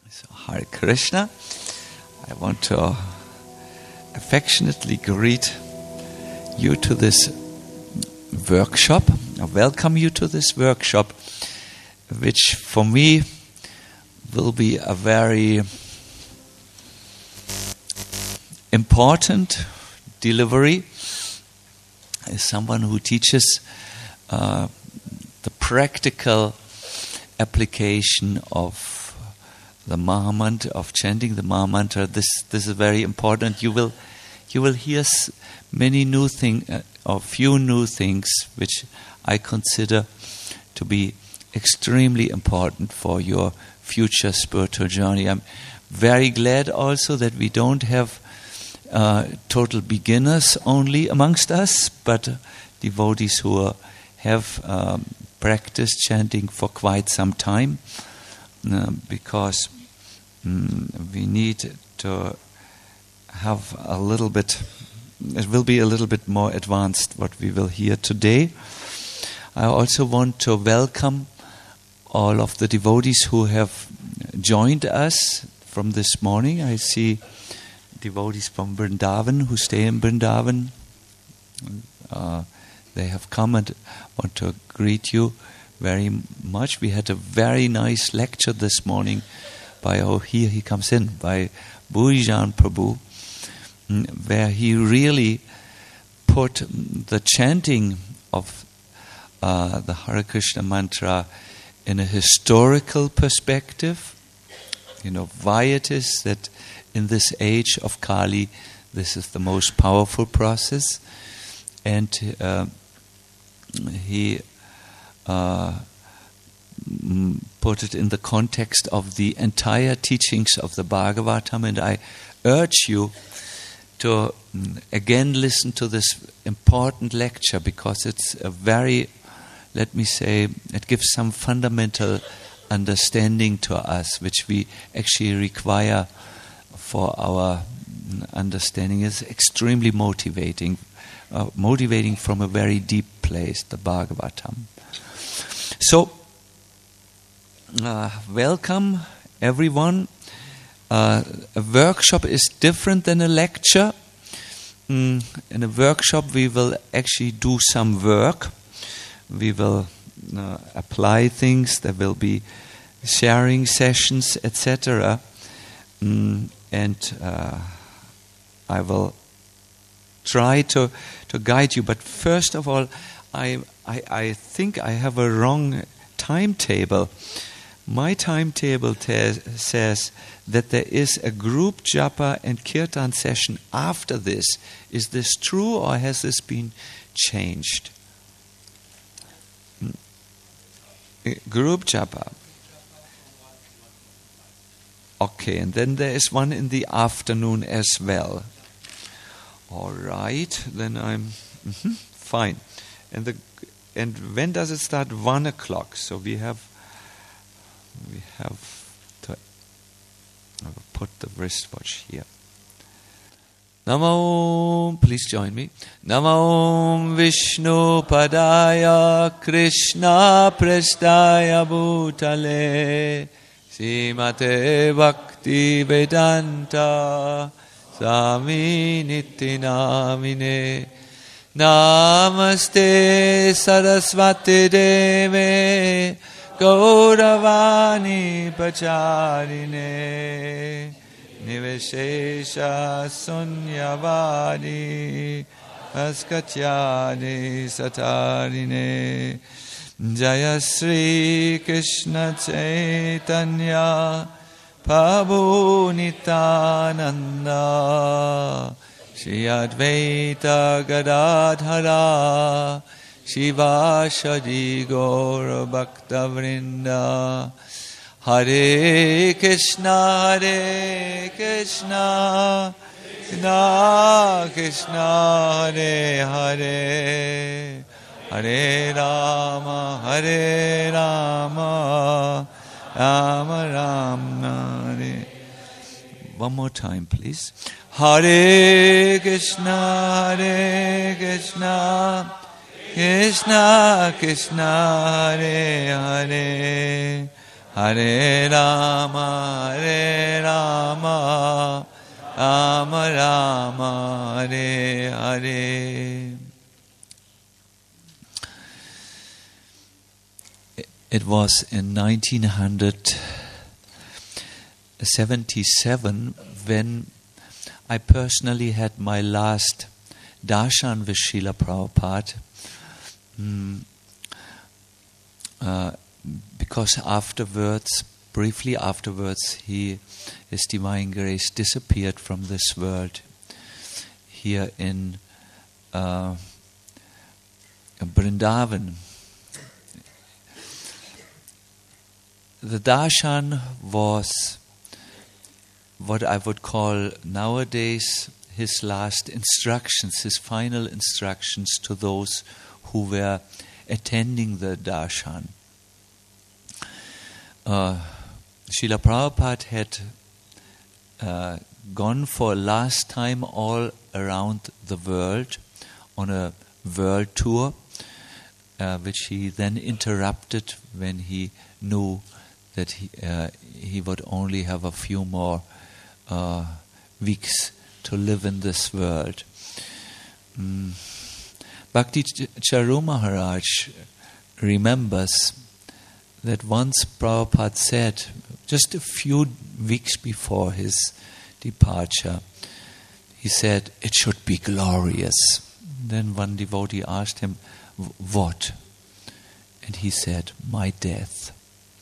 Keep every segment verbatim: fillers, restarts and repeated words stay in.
So, Hare Krishna. I want to affectionately greet you to this workshop. I welcome you to this workshop, which for me will be a very important delivery. As someone who teaches uh, the practical application of the Mahamantra, of chanting the Mahamantra, this this is very important. You will you will hear many new things, uh, or few new things, which I consider to be extremely important for your future spiritual journey. I'm very glad also that we don't have uh, total beginners only amongst us, but devotees who are, have um, practiced chanting for quite some time, uh, because um, we need to have a little bit, it will be a little bit more advanced what we will hear today. I also want to welcome all of the devotees who have joined us from this morning. I see devotees from Vrindavan who stay in Vrindavan. Uh, they have come and want to greet you very much. We had a very nice lecture this morning by, oh, here he comes in, by Bhujan Prabhu, where he really put the chanting of uh, the Hare Krishna mantra in a historical perspective. You know, why it is that in this age of Kali, this is the most powerful process. And uh, he uh, put it in the context of the entire teachings of the Bhagavatam. And I urge you to again listen to this important lecture, because it's a very, let me say, it gives some fundamental understanding to us, which we actually require for our understanding. Is extremely motivating, uh, motivating from a very deep place, the Bhagavatam. So, uh, welcome everyone. Uh, a workshop is different than a lecture. Mm, in a workshop we will actually do some work. We will uh, apply things. There will be sharing sessions, et cetera. Mm, and uh, I will try to to guide you. But first of all, I I, I think I have a wrong timetable. My timetable te- says that there is a group japa and kirtan session after this. Is this true, or has this been changed? Group japa. Okay, and then there is one in the afternoon as well. All right, then I'm mm-hmm, fine. And the and when does it start? One o'clock. So we have we have to I will put the wristwatch here. Namo, please join me. Namo Vishnu Padaya Krishna Prestaya Bhutale Srimate Bhakti Vedanta Swami Niti Namine Namaste Saraswati Deve Gauravani Pacharine Niveshesha Sunyavadi Askatyani Satarine Jaya Sri Krishna Chaitanya Prabhu Nityananda Shri Advaita Gadadhara Shivashadi Gaura Bhakta Vrinda Hare Krishna Hare Krishna Krishna Krishna Hare Hare Hare Rama Hare Rama Rama Rama Hare. One more time, please. Hare Krishna Hare Krishna Krishna Krishna Hare Hare Hare Rama, Hare Rama, Rama Rama, Hare Hare. It was in nineteen seventy-seven when I personally had my last darshan with Srila Prabhupada. Mm, uh, because afterwards, briefly afterwards, he, His Divine Grace disappeared from this world here in uh, Vrindavan. The darshan was what I would call nowadays his last instructions, his final instructions to those who were attending the darshan. Uh, Srila Prabhupada had uh, gone for last time all around the world on a world tour, uh, which he then interrupted when he knew that he, uh, he would only have a few more uh, weeks to live in this world. Mm. Bhakti Charu Maharaj remembers that once Prabhupada said, just a few weeks before his departure, he said, it should be glorious. Then one devotee asked him, what? And he said, my death.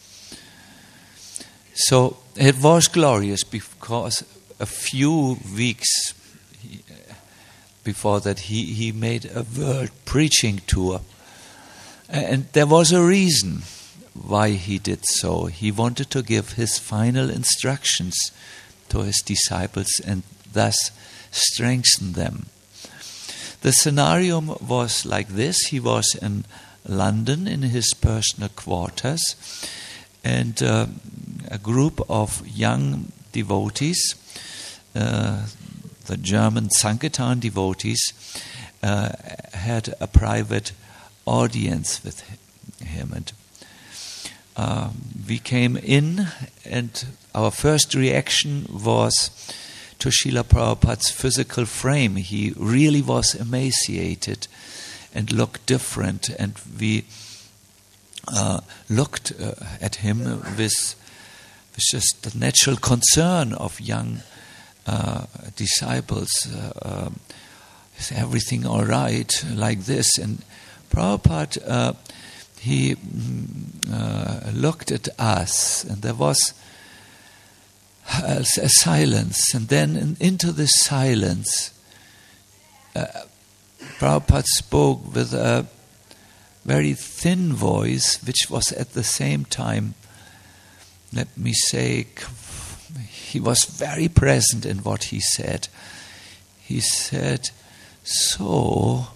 So it was glorious because a few weeks before that he, he made a world preaching tour. And there was a reason why he did so. He wanted to give his final instructions to his disciples and thus strengthen them. The scenario was like this. He was in London in his personal quarters, and uh, a group of young devotees, uh, the German Sankirtan devotees, uh, had a private audience with him. And uh, we came in, and our first reaction was to Srila Prabhupada's physical frame. He really was emaciated and looked different, and we uh, looked uh, at him with, with just the natural concern of young uh, disciples. Uh, um, is everything all right like this? And Prabhupada, uh, he uh, looked at us, and there was a, a silence. And then in, into this silence, uh, Prabhupada spoke with a very thin voice, which was at the same time, let me say, he was very present in what he said. He said, so,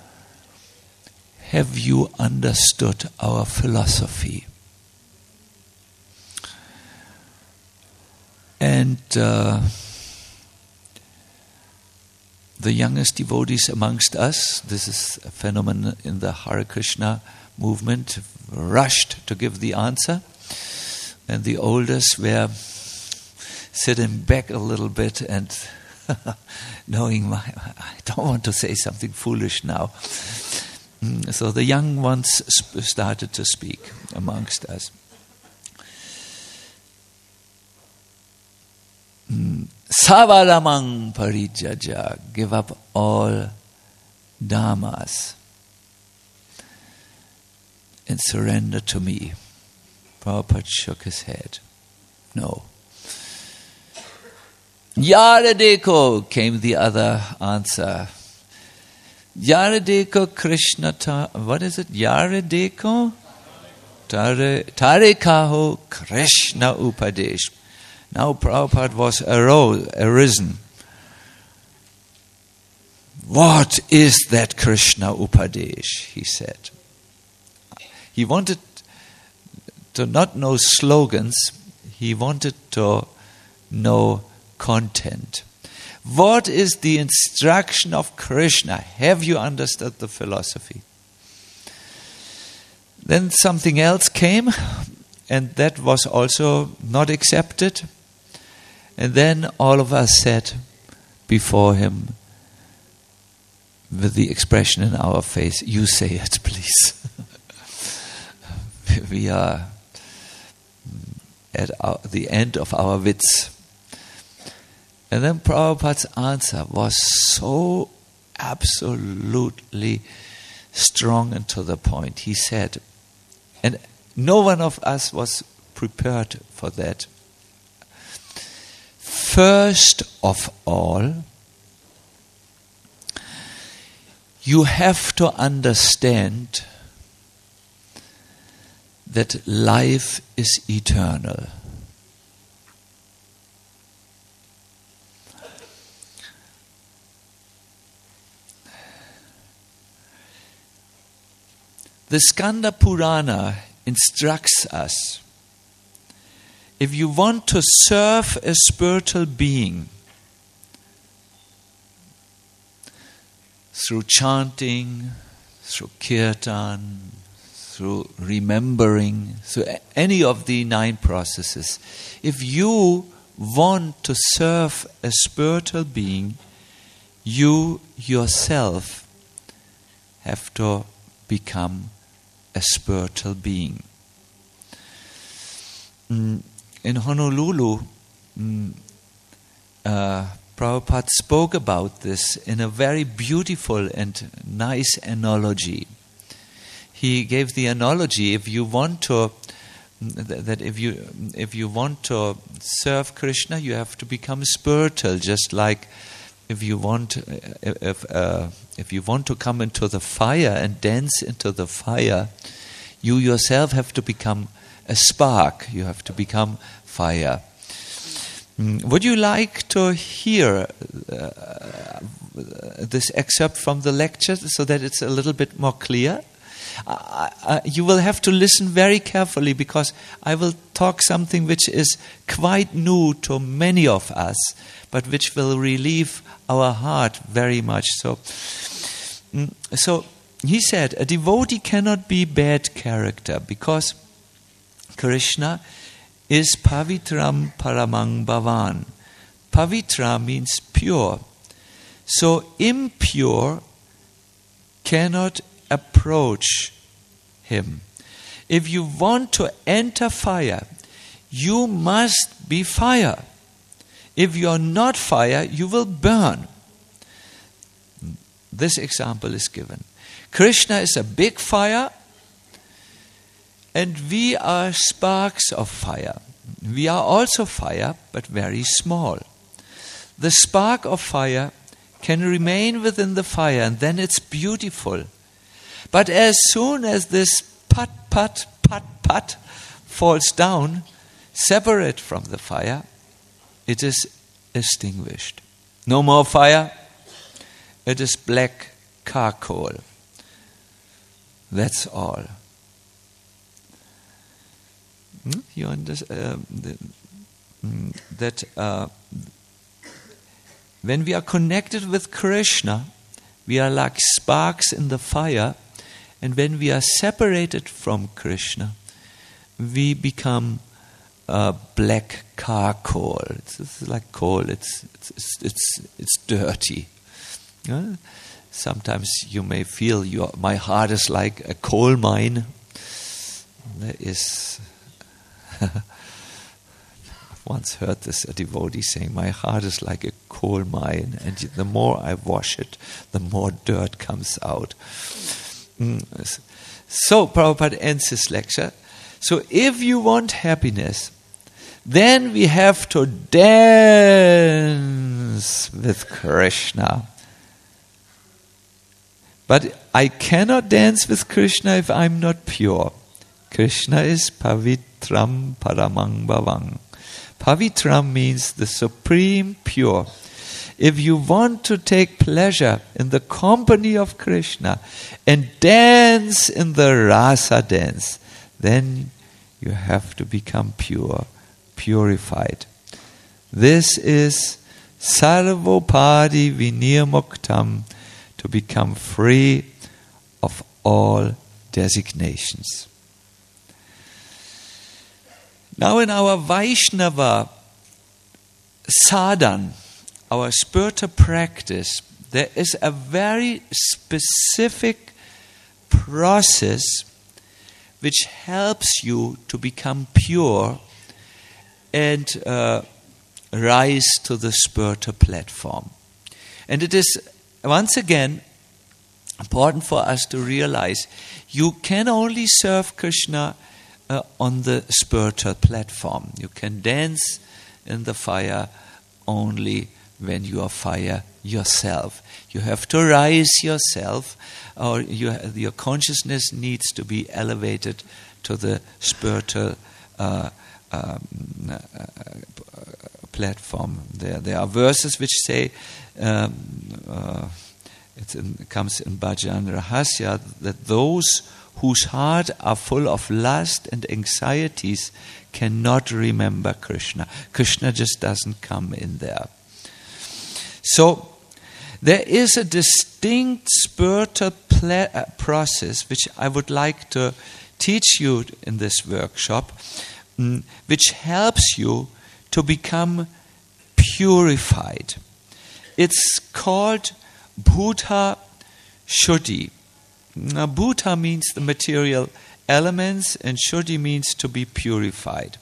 have you understood our philosophy? And uh, the youngest devotees amongst us, this is a phenomenon in the Hare Krishna movement, rushed to give the answer. And the oldest were sitting back a little bit and knowing, my, I don't want to say something foolish now. So the young ones sp- started to speak amongst us. Savaramang parijaja, give up all dharmas and surrender to me. Prabhupada shook his head. No. Yaradeko, came the other answer. Yaradeko Krishna, ta, what is it? Yaradeko? Tare, Tarekaho Krishna Upadesh. Now Prabhupada was arose, arisen. What is that Krishna Upadesh? He said. He wanted to not know slogans, he wanted to know content. What is the instruction of Krishna? Have you understood the philosophy? Then something else came. and that was also not accepted. And then all of us sat before him with the expression in our face, "You say it, please." We are at our, the end of our wits. And then Prabhupada's answer was so absolutely strong and to the point. He said, and no one of us was prepared for that. First of all, you have to understand that life is eternal. The Skanda Purana instructs us, if you want to serve a spiritual being through chanting, through kirtan, through remembering, through any of the nine processes, if you want to serve a spiritual being, you yourself have to become a spiritual being. Mm, in Honolulu, mm, uh, Prabhupada spoke about this in a very beautiful and nice analogy. He gave the analogy: if you want to, that if you if you want to serve Krishna, you have to become spiritual. Just like if you want, if uh, if you want to come into the fire and dance into the fire, you yourself have to become a spark. You have to become fire. Would you like to hear uh, this excerpt from the lecture so that it's a little bit more clear? Uh, uh, you will have to listen very carefully, because I will talk something which is quite new to many of us, but which will relieve our heart very much. So, mm, so he said, a devotee cannot be bad character, because Krishna is Pavitram Paramang Bhavan. Pavitra means pure. So impure cannot approach him. If you want to enter fire, you must be fire. If you are not fire, you will burn. This example is given. Krishna is a big fire, and we are sparks of fire. We are also fire, but very small. The spark of fire can remain within the fire, and then it's beautiful. But as soon as this pat, pat, pat, pat falls down, separate from the fire, it is extinguished. No more fire. It is black charcoal. That's all. Hmm? You understand uh, the, mm, that uh, when we are connected with Krishna, we are like sparks in the fire. And when we are separated from Krishna, we become uh, black charcoal. It's, it's like coal. It's it's it's it's dirty. Yeah? Sometimes you may feel your my heart is like a coal mine. There is. I've once heard this a devotee saying, "My heart is like a coal mine, and the more I wash it, the more dirt comes out." So Prabhupada ends his lecture. So if you want happiness, then we have to dance with Krishna. But I cannot dance with Krishna if I'm not pure. Krishna is Pavitram Paramang Bhavan. Pavitram means the supreme pure. If you want to take pleasure in the company of Krishna and dance in the rasa dance, then you have to become pure, purified. This is sarvopadi vinirmuktam, to become free of all designations. Now in our Vaishnava sadhan, our spiritual practice, there is a very specific process which helps you to become pure and uh, rise to the spiritual platform. And it is, once again, important for us to realize you can only serve Krishna uh, on the spiritual platform. You can dance in the fire only when you are fire yourself. You have to rise yourself, or you, your consciousness needs to be elevated to the spiritual uh, um, uh, platform. There, there are verses which say, um, uh, it, in, it comes in Bhajan Rahasya, that those whose heart are full of lust and anxieties cannot remember Krishna. Krishna just doesn't come in there. So, there is a distinct spiritual pla- uh, process which I would like to teach you in this workshop, um, which helps you to become purified. It's called Bhuta Shuddhi. Now, Bhuta means the material elements, and Shuddhi means to be purified.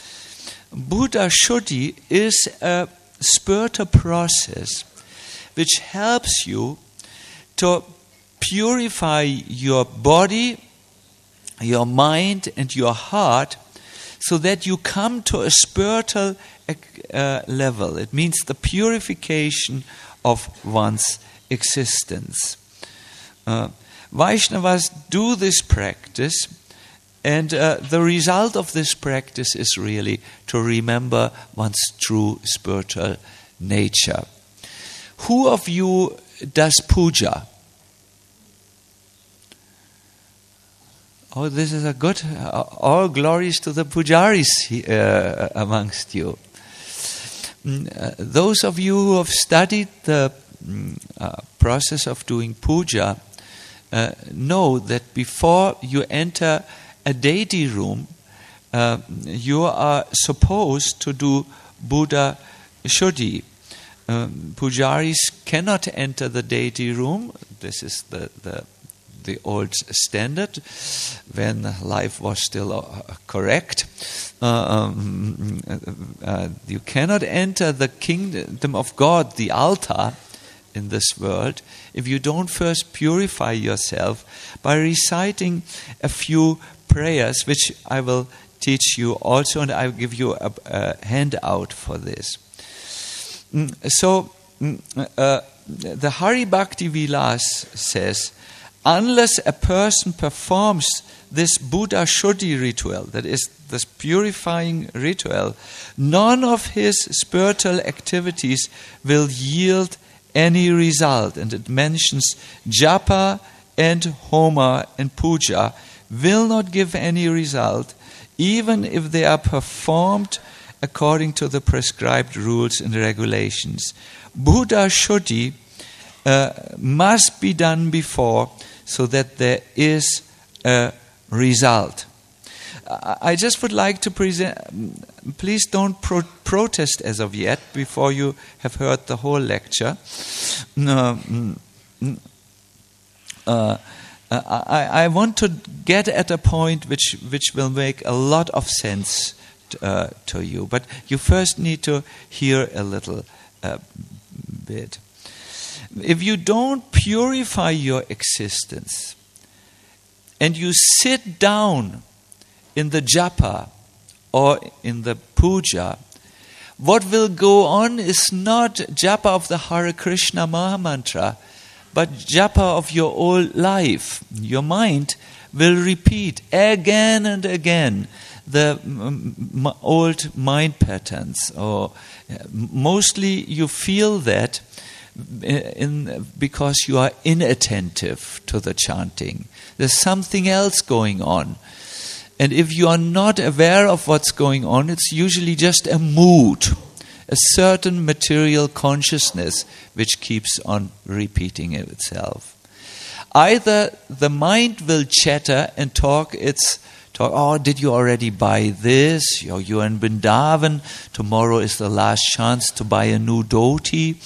Bhuta Shuddhi is a spiritual process which helps you to purify your body, your mind, and your heart, so that you come to a spiritual uh, level. It means the purification of one's existence. Uh, Vaishnavas do this practice, and uh, the result of this practice is really to remember one's true spiritual nature. Who of you does puja? Oh, this is a good, uh, all glories to the pujaris uh, amongst you. Mm, uh, those of you who have studied the mm, uh, process of doing puja uh, know that before you enter a deity room, uh, you are supposed to do Buddha Shuddhi. Um, pujaris cannot enter the deity room. This is the, the the old standard when life was still uh, correct. Uh, um, uh, you cannot enter the kingdom of God, the altar in this world, if you don't first purify yourself by reciting a few prayers, which I will teach you also, and I will give you a, a handout for this. Mm, so, mm, uh, the Hari Bhakti Vilas says, unless a person performs this Buddha Shuddhi ritual, that is, this purifying ritual, none of his spiritual activities will yield any result. And it mentions japa and homa and puja will not give any result, even if they are performed according to the prescribed rules and regulations. Buddha Shuddhi uh, must be done before, so that there is a result. I just would like to present, please don't pro- protest as of yet before you have heard the whole lecture. Uh, uh, I, I want to get at a point which, which will make a lot of sense to, uh, to you, but you first need to hear a little uh, bit. If you don't purify your existence and you sit down in the japa or in the puja, what will go on is not japa of the Hare Krishna Mahamantra, but japa of your old life. Your mind will repeat again and again the m- old mind patterns, or mostly you feel that In, because you are inattentive to the chanting. There's something else going on. And if you are not aware of what's going on, it's usually just a mood, a certain material consciousness which keeps on repeating itself. Either the mind will chatter and talk its talk, oh, did you already buy this? You're, you're in Vrindavan. Tomorrow is the last chance to buy a new dhoti.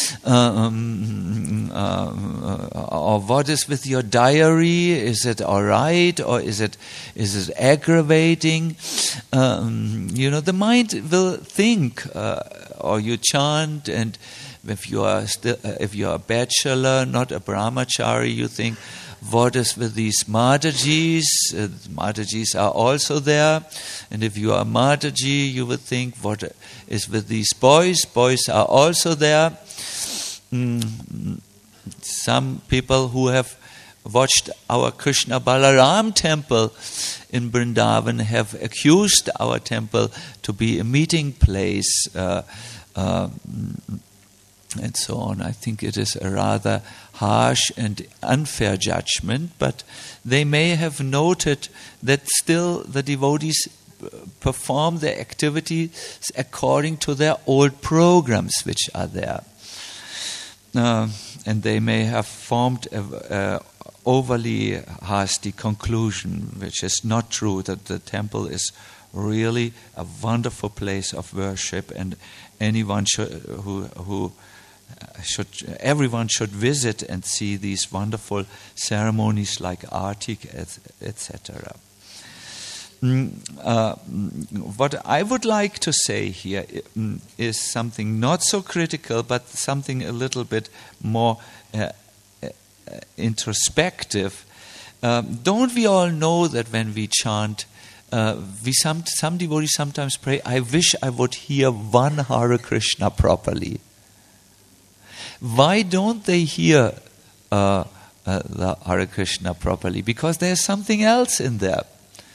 Um, uh, or what is with your diary? Is it all right? Or is it is it aggravating? Um, you know, the mind will think, uh, or you chant, and if you are still, uh, if you are a bachelor, not a brahmachari, you think, what is with these Matajis? Uh, Matajis are also there. And if you are a Mataji, you would think, what is with these boys? Boys are also there. Mm. Some people who have watched our Krishna Balaram temple in Vrindavan have accused our temple to be a meeting place, uh, uh, and so on. I think it is a rather harsh and unfair judgment, but they may have noted that still the devotees perform their activities according to their old programs which are there. Uh, and they may have formed a, a overly hasty conclusion, which is not true, that the temple is really a wonderful place of worship, and anyone should, who who should everyone should visit and see these wonderful ceremonies like Artik, et cetera. Mm, uh, what I would like to say here is something not so critical, but something a little bit more uh, uh, introspective. Um, don't we all know that when we chant, uh, we some some devotees sometimes pray, I wish I would hear one Hare Krishna properly. Why don't they hear uh, uh, the Hare Krishna properly? Because there's something else in there.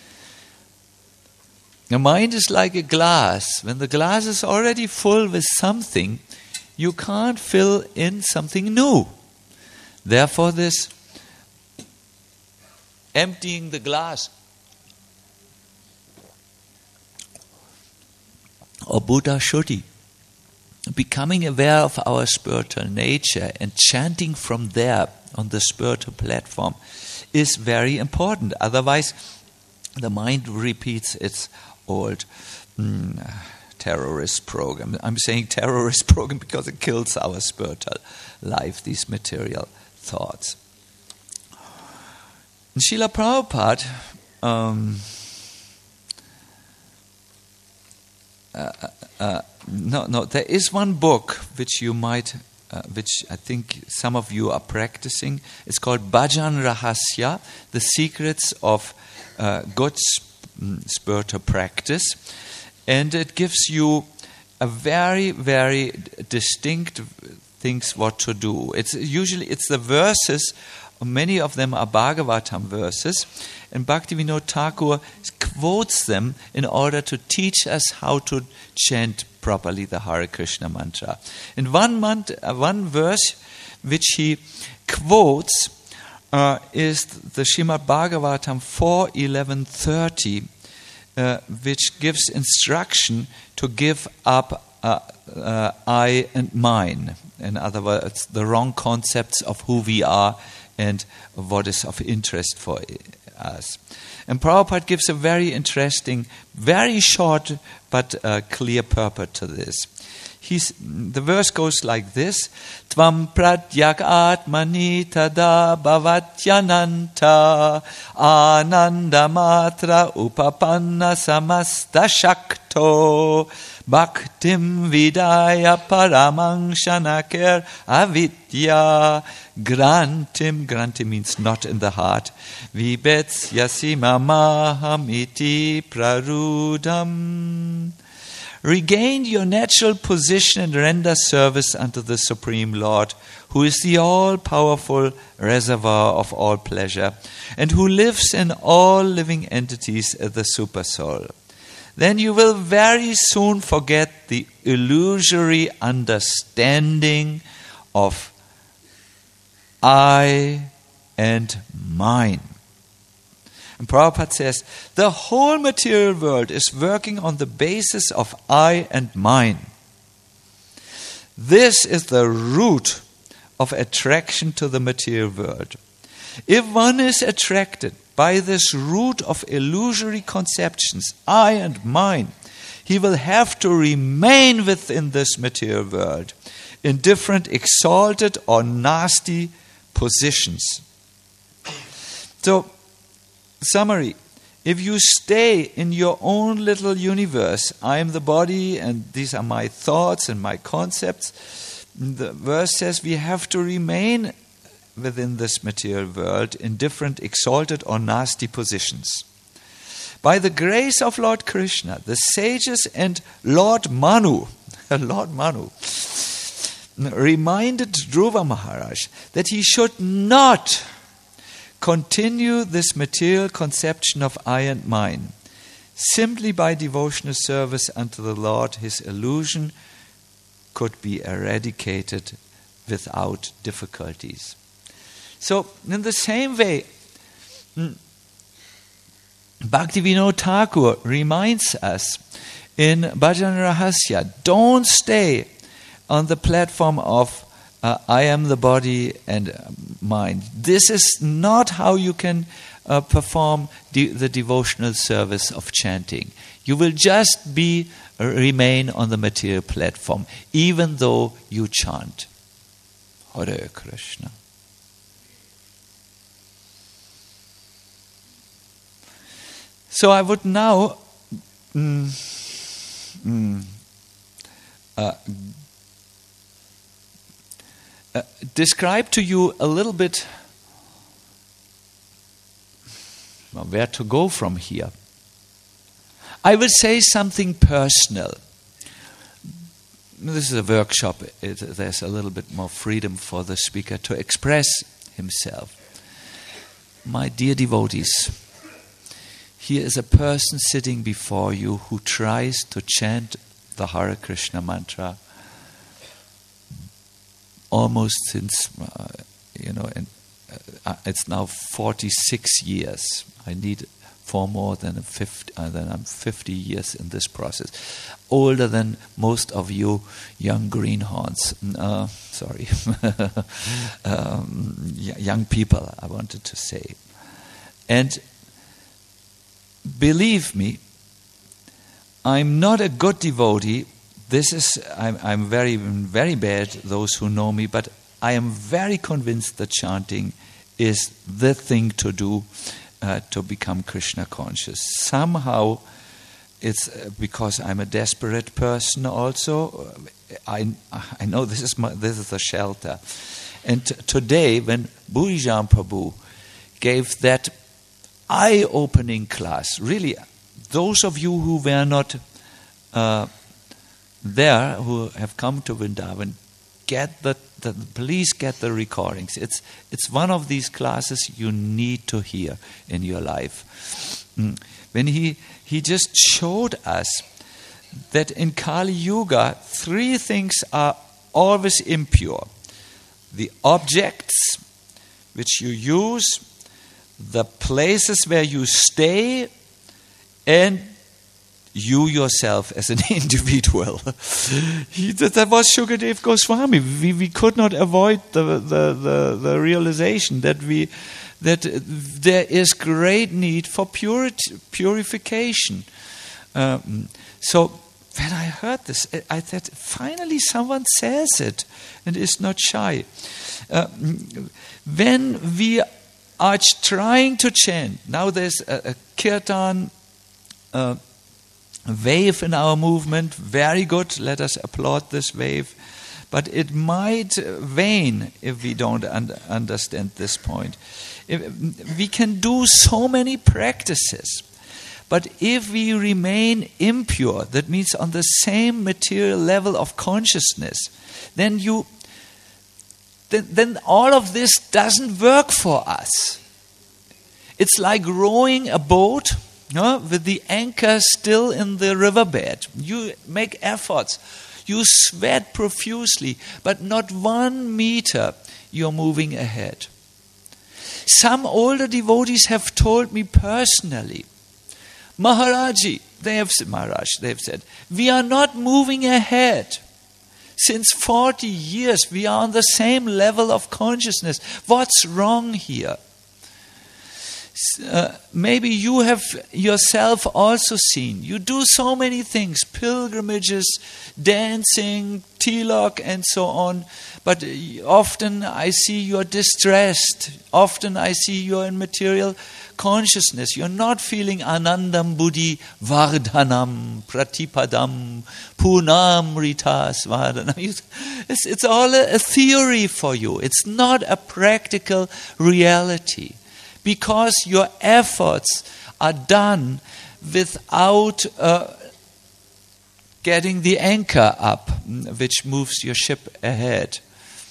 The mind is like a glass. When the glass is already full with something, you can't fill in something new. Therefore, this emptying the glass, or Buddha Shuddhi, becoming aware of our spiritual nature and chanting from there on the spiritual platform is very important. Otherwise, the mind repeats its old mm, terrorist program. I'm saying terrorist program because it kills our spiritual life, these material thoughts. And Srila Prabhupada um, uh, uh, no, no, there is one book which you might, uh, which I think some of you are practicing. It's called Bhajan Rahasya, The Secrets of uh, Good Spiritual Practice. And it gives you a very, very distinct things what to do. It's usually, it's the verses, many of them are Bhagavatam verses, and Bhaktivinoda Thakur quotes them in order to teach us how to chant properly the Hare Krishna mantra. In one month, uh, one verse which he quotes uh, is the Srimad Bhagavatam four eleven thirty, uh, which gives instruction to give up uh, uh, I and mine. In other words, the wrong concepts of who we are and what is of interest for us. And Prabhupada gives a very interesting, very short but uh, clear purport to this. He's, the verse goes like this: Tvam pratyak atmani tada bhavatyananta ananda matra upapanna samasta shakto bhaktim vidaya paramang shanakir avidya grantim. Grantim means not in the heart. Vibets yasimamaham iti prarudam. Regain your natural position and render service unto the Supreme Lord, who is the all-powerful reservoir of all pleasure, and who lives in all living entities as the Supersoul. Then you will very soon forget the illusory understanding of I and mine. And Prabhupada says, the whole material world is working on the basis of I and mine. This is the root of attraction to the material world. If one is attracted by this root of illusory conceptions, I and mine, he will have to remain within this material world in different exalted or nasty positions. So, summary, if you stay in your own little universe, I am the body and these are my thoughts and my concepts, the verse says we have to remain within this material world in different exalted or nasty positions. By the grace of Lord Krishna, the sages and Lord Manu, Lord Manu, reminded Dhruva Maharaj that he should not continue this material conception of I and mine. Simply by devotional service unto the Lord, his illusion could be eradicated without difficulties. So, in the same way, Bhaktivinoda Thakur reminds us in Bhajan Rahasya, don't stay on the platform of uh, I am the body and mind. This is not how you can uh, perform de- the devotional service of chanting. You will just be uh, remain on the material platform, even though you chant. Hare Krishna. So I would now mm, mm, uh, uh, describe to you a little bit well, where to go from here. I will say something personal. This is a workshop. It, there's a little bit more freedom for the speaker to express himself. My dear devotees, here is a person sitting before you who tries to chant the Hare Krishna mantra almost since, uh, you know, and, uh, it's now forty-six years. I need for more than a fifty, uh, than I'm fifty years in this process. Older than most of you young greenhorns. Uh, sorry. um, young people, I wanted to say. And believe me, I'm not a good devotee. This is, I'm, I'm very, very bad, those who know me, but I am very convinced that chanting is the thing to do uh, to become Krishna conscious. Somehow, it's uh, because I'm a desperate person also. I, I know this is my, this is the shelter. And t- today, when Bhujan Prabhu gave that eye-opening class, really, those of you who were not uh, there, who have come to Vrindavan, get the, the please get the recordings. It's it's one of these classes you need to hear in your life. Mm. When he he just showed us that in Kali Yuga, three things are always impure: the objects which you use, the places where you stay, and you yourself as an individual. he, that, that was Shukadev Goswami. We, we could not avoid the, the, the, the realization that we that there is great need for purity, purification. Um, so when I heard this, I thought, finally someone says it and is not shy. Uh, when we are trying to chant, now there's a, a kirtan uh, wave in our movement, very good, let us applaud this wave, but it might wane if we don't un- understand this point. If, we can do so many practices, but if we remain impure, that means on the same material level of consciousness, then you then, then all of this doesn't work for us. It's like rowing a boat, no, with the anchor still in the riverbed. You make efforts, you sweat profusely, but not one meter you're moving ahead. Some older devotees have told me personally, Maharaji, they have said, Maharaj, they've said, we are not moving ahead. Since forty years, we are on the same level of consciousness. What's wrong here? Uh, maybe you have yourself also seen. You do so many things, pilgrimages, dancing, tilak, and so on. But often I see you're distressed. Often I see you're in material consciousness. You're not feeling anandam buddhi vardhanam pratipadam punam ritas vardhanam. It's, it's all a, a theory for you. It's not a practical reality. Because your efforts are done without uh, getting the anchor up, which moves your ship ahead.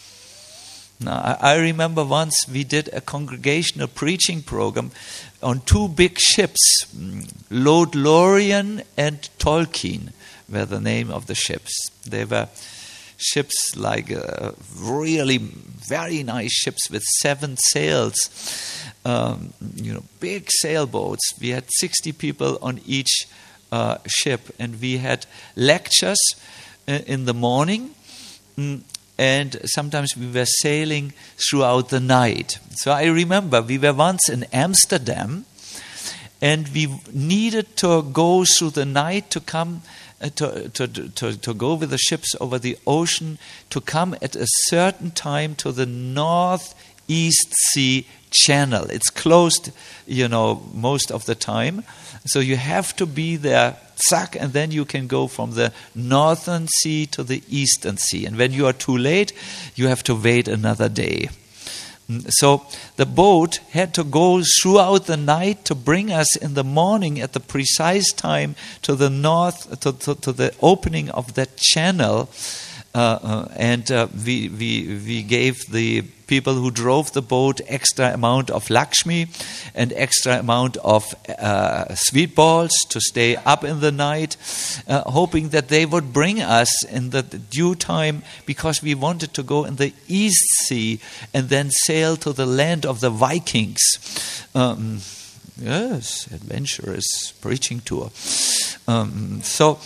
Now, I, I remember once we did a congregational preaching program on two big ships, Lothlorien and Tolkien were the name of the ships. They were ships like uh, really very nice ships with seven sails, um, you know, big sailboats. We had sixty people on each uh, ship, and we had lectures uh, in the morning, mm, and sometimes we were sailing throughout the night. So I remember we were once in Amsterdam, and we needed to go through the night to come Uh, to, to, to, to go with the ships over the ocean, to come at a certain time to the Northeast Sea Channel. It's closed, you know, most of the time. So you have to be there, zack, and then you can go from the Northern Sea to the Eastern Sea. And when you are too late, you have to wait another day. So the boat had to go throughout the night to bring us in the morning at the precise time to the north, to, to, to the opening of that channel. Uh, uh, and uh, we, we, we gave the people who drove the boat extra amount of Lakshmi and extra amount of uh, sweet balls to stay up in the night, uh, hoping that they would bring us in the due time, because we wanted to go in the East Sea and then sail to the land of the Vikings. Um, yes, adventurous preaching tour. Um, so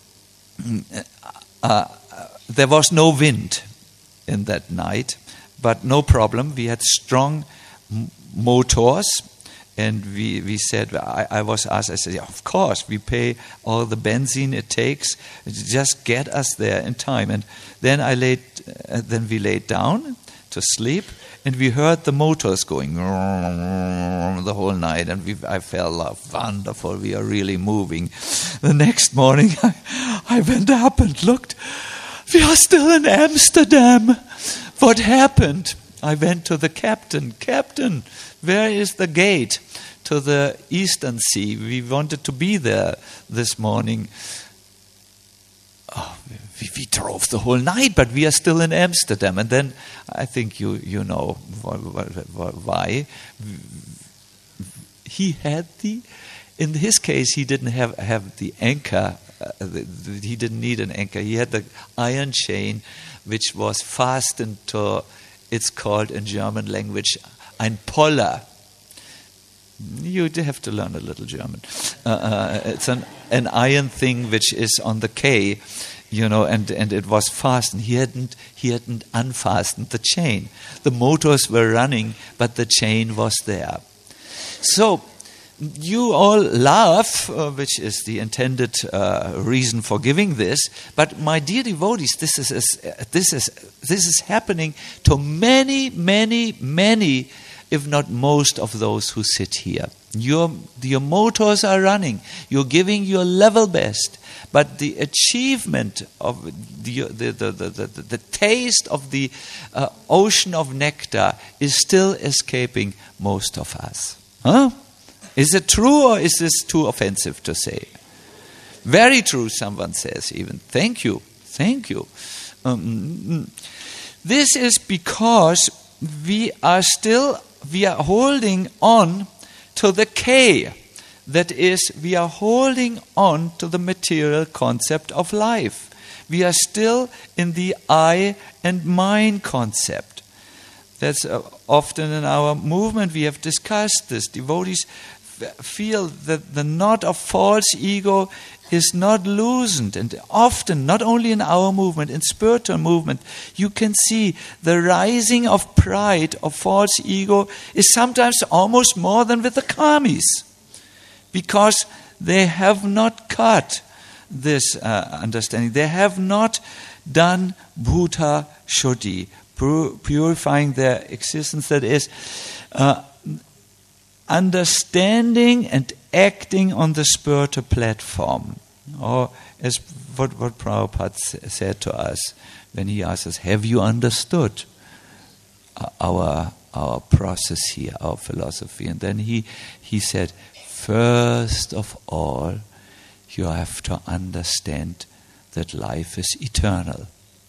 uh, there was no wind in that night. But no problem, we had strong m- motors, and we, we said, I, I was asked, I said, yeah, of course, we pay all the benzene it takes, just get us there in time. And then I laid, uh, then we laid down to sleep, and we heard the motors going the whole night, and we, I felt oh, wonderful, we are really moving. The next morning, I, I went up and looked, we are still in Amsterdam. What happened? I went to the captain. Captain, where is the gate to the Eastern Sea? We wanted to be there this morning. Oh, we, we drove the whole night, but we are still in Amsterdam. And then I think you you know why. He had the, in his case, he didn't have, have the anchor. Uh, the, the, he didn't need an anchor. He had the iron chain, which was fastened to, it's called in German language, ein Poller. You have to learn a little German. Uh, uh, it's an, an iron thing which is on the quay, you know, and, and it was fastened. He hadn't, he hadn't unfastened the chain. The motors were running, but the chain was there. So, you all laugh, uh, which is the intended uh, reason for giving this. But my dear devotees, this is, is this is this is happening to many, many, many, if not most of those who sit here. Your your motors are running. You're giving your level best, but the achievement of the the the the, the, the taste of the uh, ocean of nectar is still escaping most of us. Huh? Is it true, or is this too offensive to say? Very true, someone says even. Thank you. Thank you. Um, this is because we are still, we are holding on to the K. That is, we are holding on to the material concept of life. We are still in the I and mine concept. That's uh, often in our movement we have discussed this. Devotees feel that the knot of false ego is not loosened. And often, not only in our movement, in spiritual movement, you can see the rising of pride, of false ego, is sometimes almost more than with the karmis. Because they have not cut this uh, understanding. They have not done Bhuta Shuddhi, pur- purifying their existence. That is, uh, understanding and acting on the spiritual platform. Or as what, what Prabhupada said to us when he asked us, have you understood our our process here, our philosophy? And then he he said, first of all, you have to understand that life is eternal.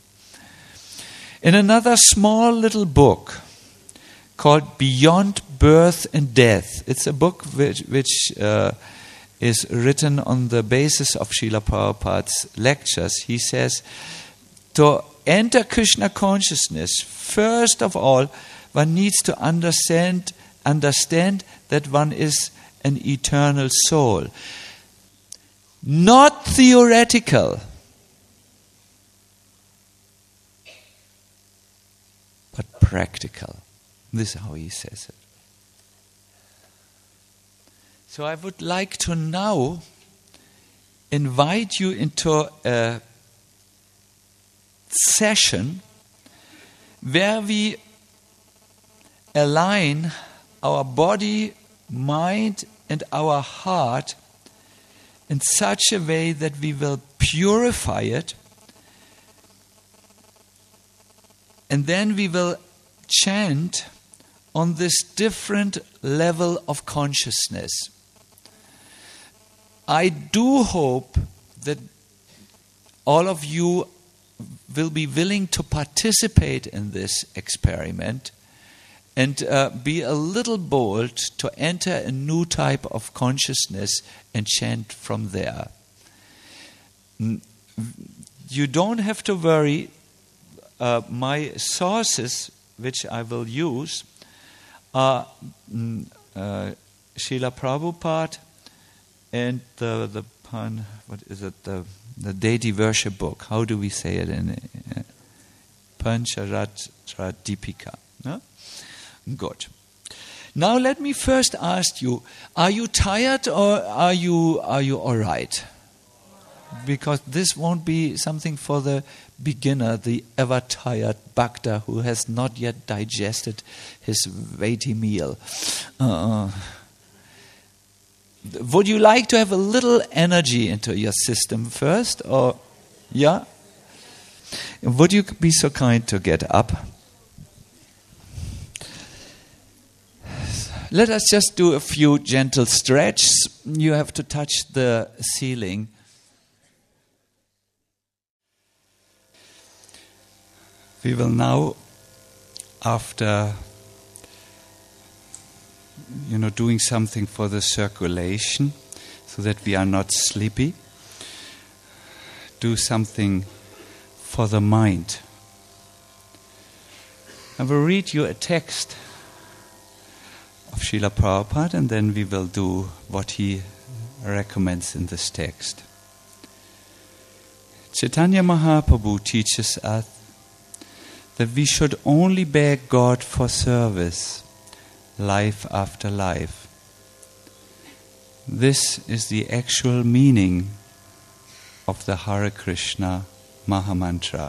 In another small little book called Beyond Birth and Death, it's a book which, which uh, is written on the basis of Srila Prabhupada's lectures. He says, to enter Krishna consciousness, first of all, one needs to understand, understand that one is an eternal soul. Not theoretical, but practical. This is how he says it. So I would like to now invite you into a session where we align our body, mind, and our heart in such a way that we will purify it, and then we will chant on this different level of consciousness. I do hope that all of you will be willing to participate in this experiment and uh, be a little bold to enter a new type of consciousness and chant from there. You don't have to worry. Uh, my sources, which I will use, are uh, Srila Prabhupada and the the pan, what is it the the deity worship book. How do we say it in uh, Pancharatra Deepika? No? Good. Now let me first ask you: are you tired or are you are you all right? Because this won't be something for the beginner, the ever-tired Bhakta who has not yet digested his weighty meal. Uh, would you like to have a little energy into your system first? Or, yeah? Would you be so kind to get up? Let us just do a few gentle stretches. You have to touch the ceiling. We will now, after you know, doing something for the circulation, so that we are not sleepy, do something for the mind. I will read you a text of Srila Prabhupada, and then we will do what he recommends in this text. Chaitanya Mahaprabhu teaches us that we should only beg God for service, life after life. This is the actual meaning of the Hare Krishna Mahamantra.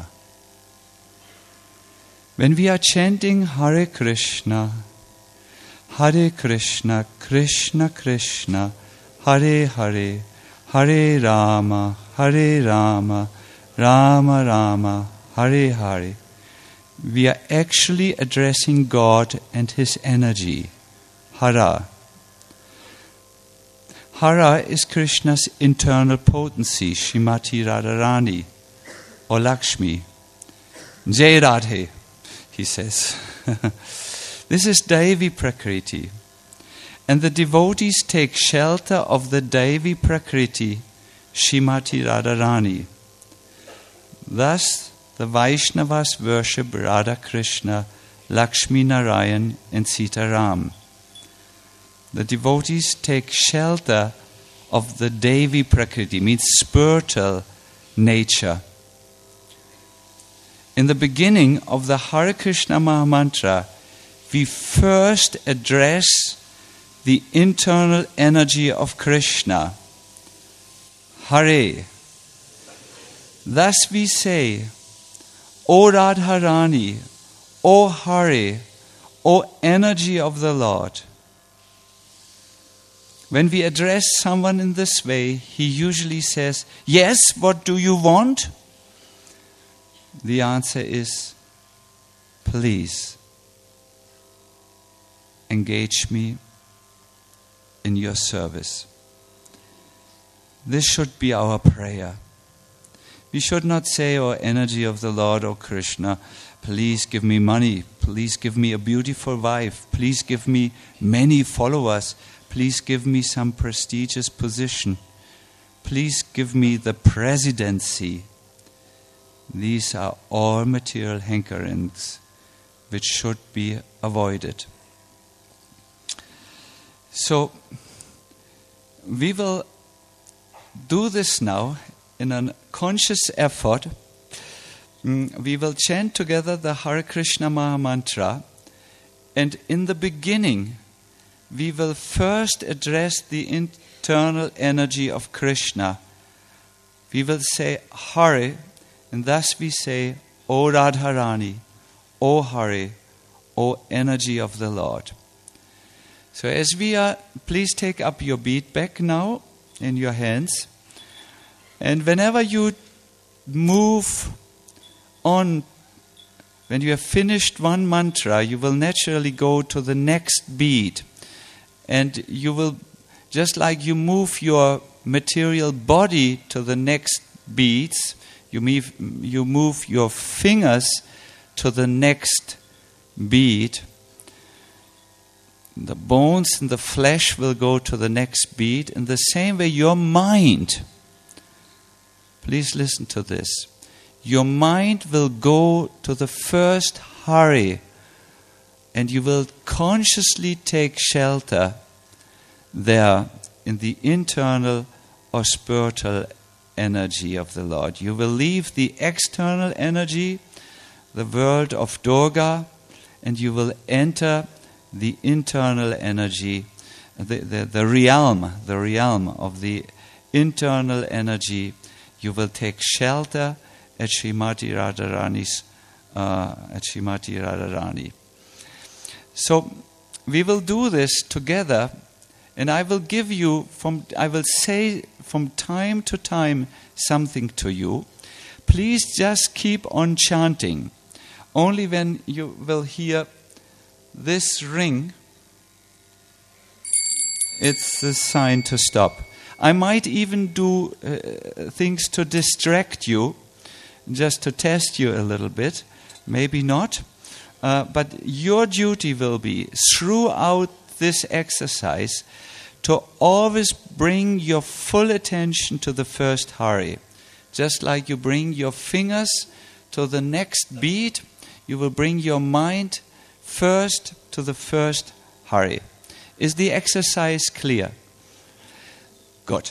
When we are chanting Hare Krishna, Hare Krishna, Krishna Krishna, Hare Hare, Hare Rama, Hare Rama, Rama Rama, Hare Hare, we are actually addressing God and His energy, Hara. Hara is Krishna's internal potency, Srimati Radharani, or Lakshmi. Jai Radhe, he says. This is Devi Prakriti. And the devotees take shelter of the Devi Prakriti, Srimati Radharani. Thus, the Vaishnavas worship Radha Krishna, Lakshmi Narayan, and Sita Ram. The devotees take shelter of the Devi Prakriti, means spiritual nature. In the beginning of the Hare Krishna Mahamantra, we first address the internal energy of Krishna. Hare. Thus we say, O Radharani, O Hare, O energy of the Lord. When we address someone in this way, he usually says, yes, what do you want? The answer is, please engage me in your service. This should be our prayer. We should not say, O energy of the Lord, O Krishna, please give me money, please give me a beautiful wife, please give me many followers, please give me some prestigious position, please give me the presidency. These are all material hankerings which should be avoided. So, we will do this now in a conscious effort. We will chant together the Hare Krishna Mahamantra, and in the beginning, we will first address the internal energy of Krishna. We will say Hare, and thus we say, O Radharani, O Hare, O energy of the Lord. So as we are, please take up your bead bag now in your hands. And whenever you move on, when you have finished one mantra, you will naturally go to the next bead. And you will, just like you move your material body to the next beads, you move, you move your fingers to the next bead. The bones and the flesh will go to the next bead. In the same way, your mind, please listen to this, your mind will go to the first Hare, and you will consciously take shelter there in the internal or spiritual energy of the Lord. You will leave the external energy, the world of Durga, and you will enter the internal energy, the, the, the realm, the realm of the internal energy. You will take shelter at Srimati Radharani's, uh, at Srimati Radharani. So we will do this together, and I will give you from, I will say from time to time something to you. Please just keep on chanting. Only when you will hear this ring, it's the sign to stop. I might even do uh, things to distract you, just to test you a little bit. Maybe not. Uh, but your duty will be, throughout this exercise, to always bring your full attention to the first Hare. Just like you bring your fingers to the next beat, you will bring your mind first to the first Hare. Is the exercise clear? Good.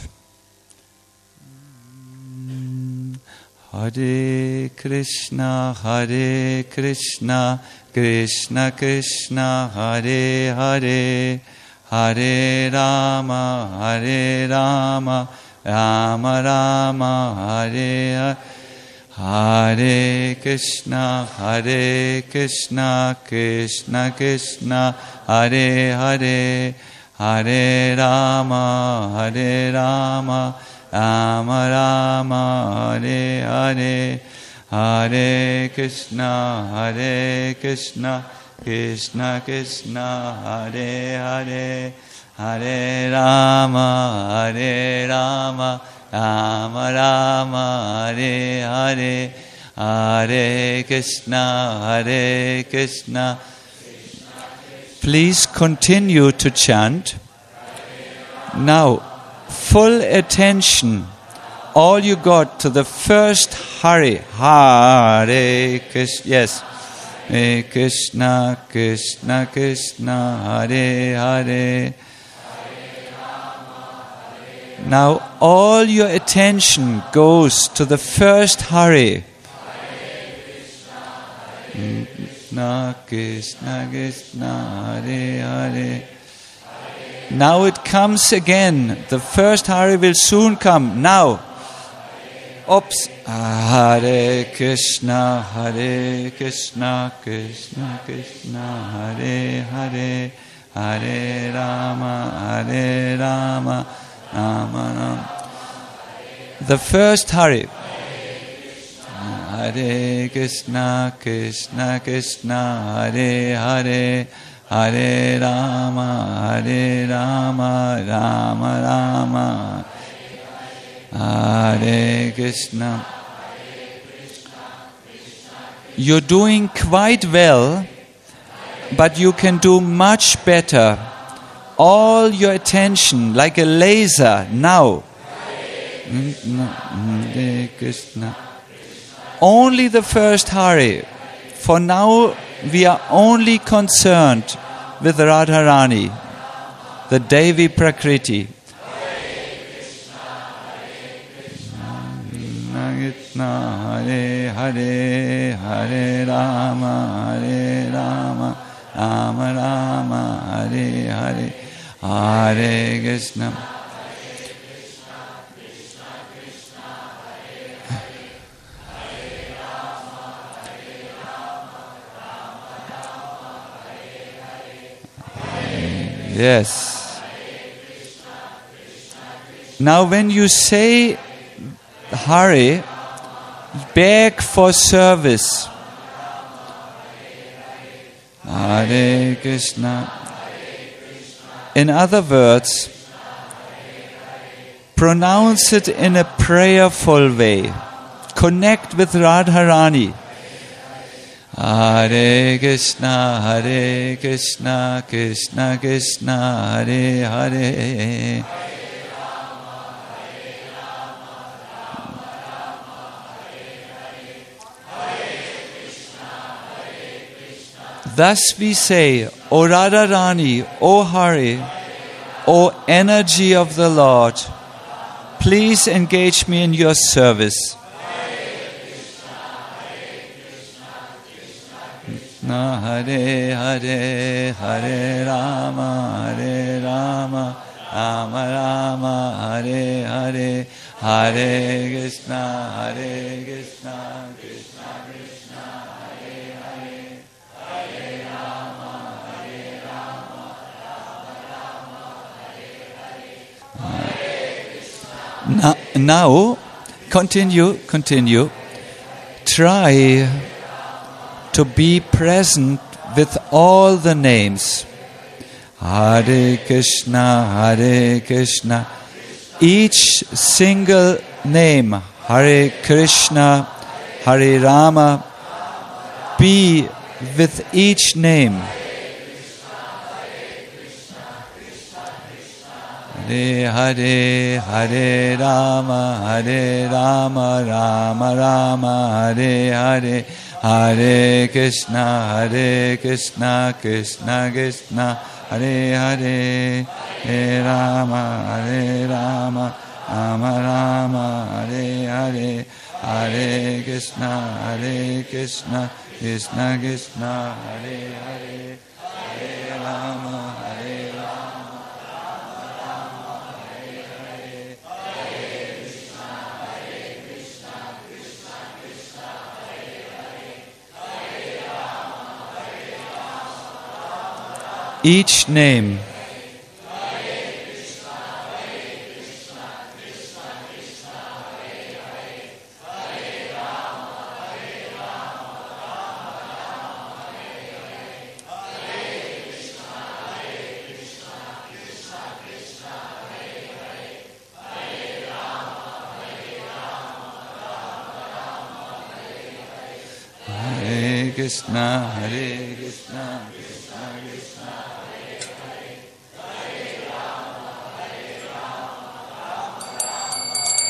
Hare Krishna, Hare Krishna, Krishna Krishna, Hare Hare, Hare Rama, Hare Rama, Rama Rama, Hare Hare. Hare Krishna, Hare Krishna, Krishna Krishna, Hare Hare, Hare Rama, Hare Rama, Rama Rama, Hare Hare. Hare Krishna, Hare Krishna, Krishna Krishna, Hare Hare, Hare Rama, Hare Rama, Rama Rama, Hare Hare. Hare Krishna, Hare Krishna. Please continue to chant. Now, full attention, all you got to the first Hare. Hare Krishna, yes. Hare Krishna, Krishna Krishna, Hare Hare. Now all your attention goes to the first Hare. Krishna, Krishna, Krishna, Hare Hare. Now it comes again. The first Hare will soon come. Now. Oops. Hare Krishna, Hare Krishna, Krishna Krishna, Hare Hare, Hare Rama, Hare Rama, Rama Rama. The first Hare. Hare Krishna, Krishna Krishna, Hare Hare, Hare Rama, Hare Rama, Rama Rama, Hare Krishna. You're doing quite well, but you can do much better. All your attention, like a laser, now. Hare Krishna. Only the first Hare. For now, we are only concerned with Radharani, the Devi Prakriti. Krishna, Hare Hare, Hare Rama, Hare Rama, Rama Rama, Hare Hare, Hare Krishna. Yes. Now when you say Hare, beg for service. Hare Krishna. In other words, pronounce it in a prayerful way. Connect with Radharani. Hare Krishna, Hare Krishna, Krishna Krishna, Hare Hare. Thus we say, O Radharani, O Hare, O energy of the Lord, please engage me in your service. Hare Hare, Hare Rama, Hare Rama, Rama Rama, Hare Hare, Hare Krishna, Hare Krishna, Krishna Krishna, Hare Hare, Hare Rama, Hare Rama, Rama Rama, Hare Hare. Now, now, continue, continue. Try to be present with all the names. Hare Krishna, Hare Krishna. Each single name, Hare Krishna, Hare Rama, be with each name. Hare Hare, Hare Rama, Hare Rama, Rama Rama, Hare Hare. Hare Krishna, Hare Krishna, Krishna Krishna, Hare Hare, Hare Rama, Hare Rama, Rama Rama, Hare Hare, Hare Krishna, Hare Krishna, Krishna Krishna, Hare Hare, Hare Rama, Hare Rama, Rama Rama, Hare Hare, Hare Krishna, Hare Krishna, Krishna Krishna, Hare Hare. Each name. Hare Krishna, Hare Krishna, Krishna Krishna, Hare Hare, Hare Rama, Hare Rama, Rama Rama,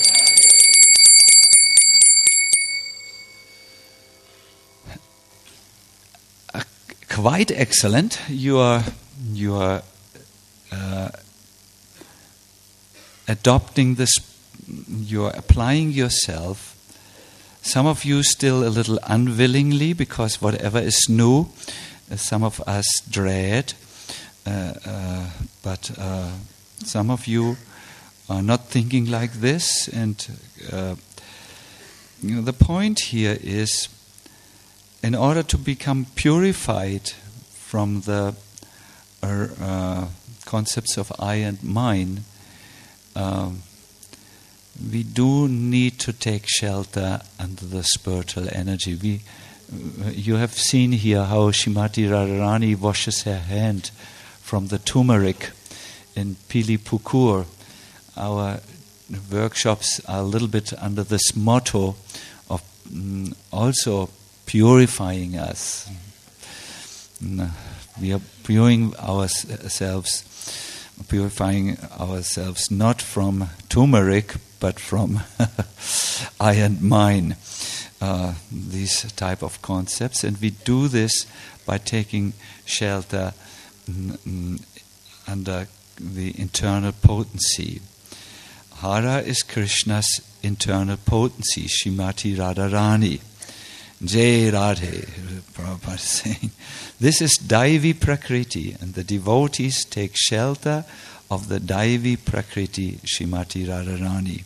Hare Hare. Quite excellent. Your your uh, adopting this, you're applying yourself. Some of you still a little unwillingly, because whatever is new, uh, some of us dread. Uh, uh, but uh, some of you are not thinking like this. And uh, you know, the point here is, in order to become purified from the uh, uh, concepts of I and mine, um, we do need to take shelter under the spiritual energy. We, uh, you have seen here how Srimati Radharani washes her hand from the turmeric in Pili Pukur. Our workshops are a little bit under this motto of mm, also purifying us. Mm, we are purifying ourselves, purifying ourselves not from turmeric, but from I and mine, uh, these type of concepts. And we do this by taking shelter mm, mm, under the internal potency. Hara is Krishna's internal potency, Srimati Radharani. Jai Radhe, Prabhupada is saying. This is Daivi Prakriti, and the devotees take shelter of the Daivi Prakriti, Srimati Radharani.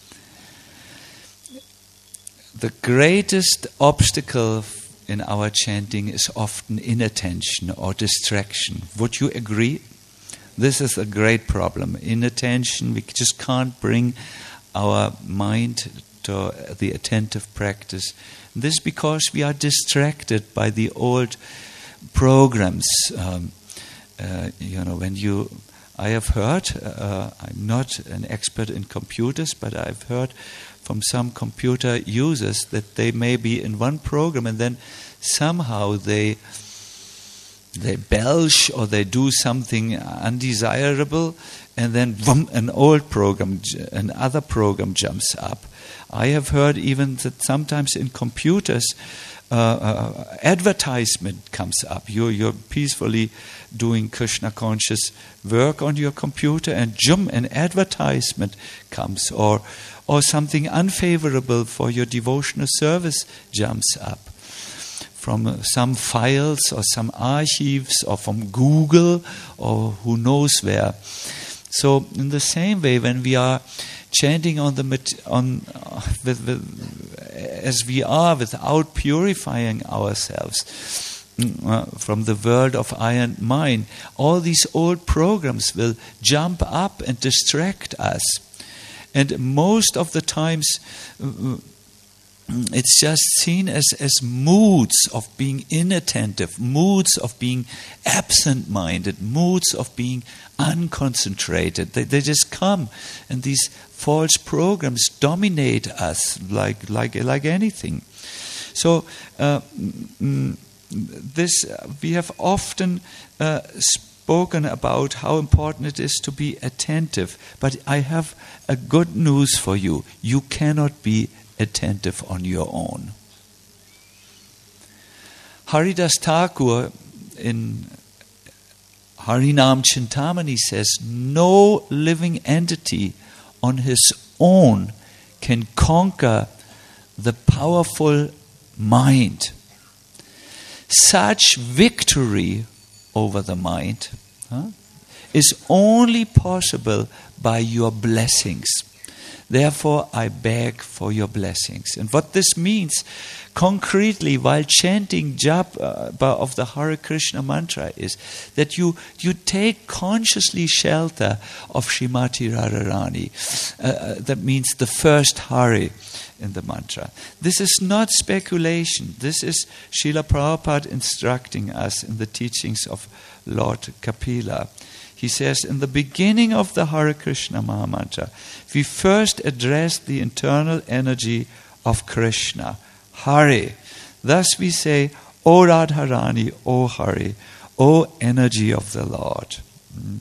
The greatest obstacle in our chanting is often inattention or distraction. Would you agree? This is a great problem. Inattention, we just can't bring our mind to the attentive practice. This is because we are distracted by the old programs. Um, uh, you know, when you, I have heard, uh, I'm not an expert in computers, but I've heard from some computer users that they may be in one program and then somehow they they belch or they do something undesirable, and then boom, an old program, another program jumps up. I have heard even that sometimes in computers uh, uh, advertisement comes up. You're, you're peacefully doing Krishna conscious work on your computer, and jum, an advertisement comes, or or something unfavorable for your devotional service jumps up from some files or some archives or from Google or who knows where. So in the same way, when we are chanting on the on uh, with, with, as we are, without purifying ourselves uh, from the world of I and mine, all these old programs will jump up and distract us. And most of the times, uh, it's just seen as, as moods of being inattentive, moods of being absent-minded, moods of being unconcentrated. They, they just come, and these false programs dominate us like like like anything. So uh, this we have often uh, spoken about how important it is to be attentive. But I have a good news for you: you cannot be attentive on your own. Haridas Thakur in Harinam Chintamani says, no living entity on his own can conquer the powerful mind. Such victory over the mind huh, is only possible by your blessings. Therefore, I beg for your blessings. And what this means, concretely, while chanting japa of the Hare Krishna mantra, is that you you take consciously shelter of Srimati Radharani. Uh, that means the first Hare in the mantra. This is not speculation. This is Srila Prabhupada instructing us in the teachings of Lord Kapila. He says, in the beginning of the Hare Krishna Mahamantra, we first address the internal energy of Krishna, Hare. Thus we say, O Radharani, O Hare, O energy of the Lord. Hmm.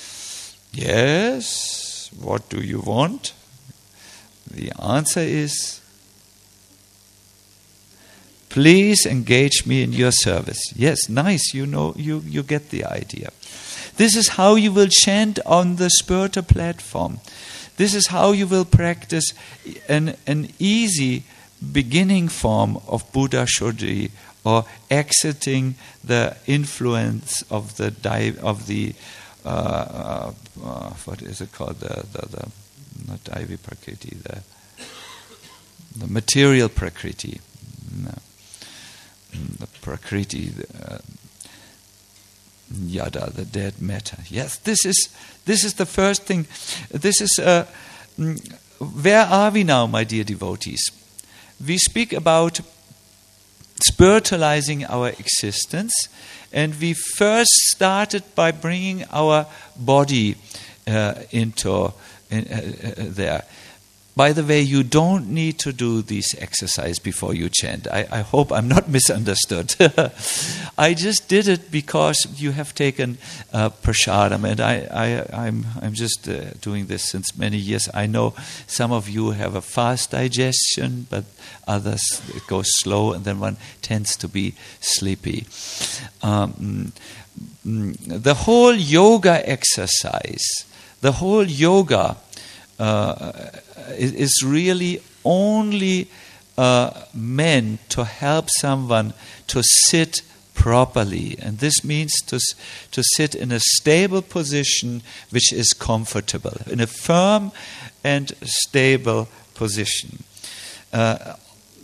Yes, what do you want? The answer is, please engage me in your service. Yes, nice, you know, you, you get the idea. This is how you will chant on the spiritual platform. this is how you will practice an, an easy beginning form of Buddha Shuddhi, or exiting the influence of the di- of the uh, uh, uh, what is it called, the the, the not Daivi Prakriti, the the material Prakriti, no. the Prakriti, the, uh, yada, the dead matter. Yes, this is this is the first thing. This is uh, where are we now, my dear devotees? We speak about spiritualizing our existence, and we first started by bringing our body uh, into in, uh, uh, there. By the way, you don't need to do this exercise before you chant. I, I hope I'm not misunderstood. I just did it because you have taken uh, prasadam, and I, I, I'm, I'm just uh, doing this since many years. I know some of you have a fast digestion, but others, it goes slow, and then one tends to be sleepy. Um, the whole yoga exercise, the whole yoga uh, is really only uh, meant to help someone to sit properly, and this means to to sit in a stable position which is comfortable, in a firm and stable position. Uh,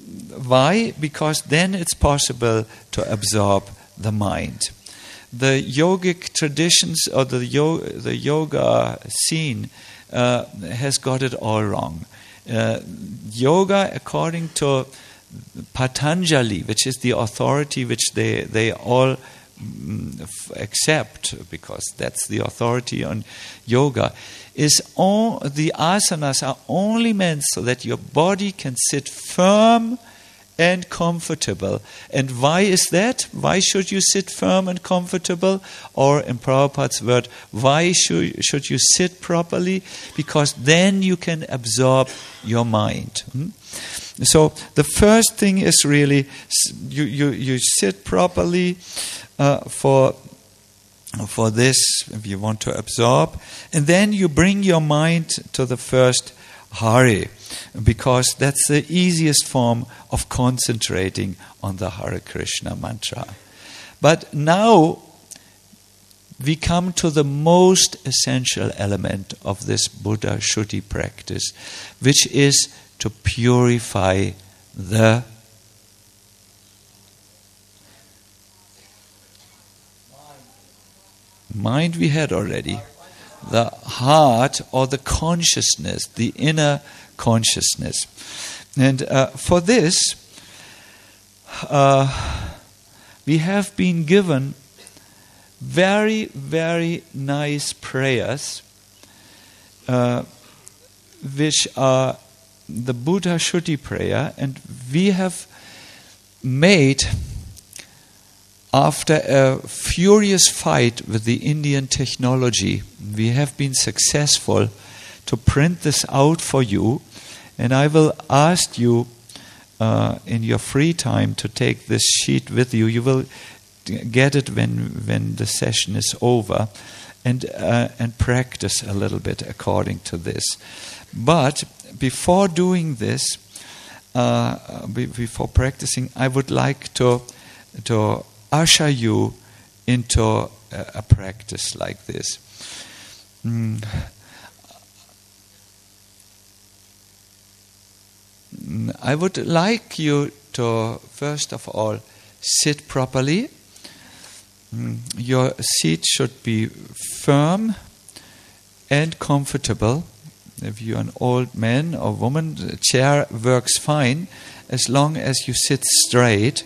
why? Because then it's possible to absorb the mind. The yogic traditions, or the yo- the yoga scene, Uh, has got it all wrong. Uh, yoga, according to Patanjali, which is the authority which they, they all mm, f- accept, because that's the authority on yoga, is all, the asanas are only meant so that your body can sit firm and comfortable. And why is that? Why should you sit firm and comfortable? Or in Prabhupada's word, why should, should you sit properly? Because then you can absorb your mind. Hmm? So the first thing is really, you, you, you sit properly uh, for, for this, if you want to absorb. And then you bring your mind to the first Hare, because that's the easiest form of concentrating on the Hare Krishna mantra. But now we come to the most essential element of this Buddha Shuddhi practice, which is to purify the mind. We had already. The heart, or the consciousness, the inner consciousness. And uh, for this, uh, we have been given very, very nice prayers, uh, which are the Buddha Shuddhi prayer, and we have made, after a furious fight with the Indian technology, we have been successful to print this out for you, and I will ask you uh, in your free time to take this sheet with you. You will get it when when the session is over, and uh, and practice a little bit according to this. But before doing this, uh, before practicing, I would like to to usher you into a, a practice like this. Mm. I would like you to, first of all, sit properly. Mm. Your seat should be firm and comfortable. If you're an old man or woman, the chair works fine as long as you sit straight.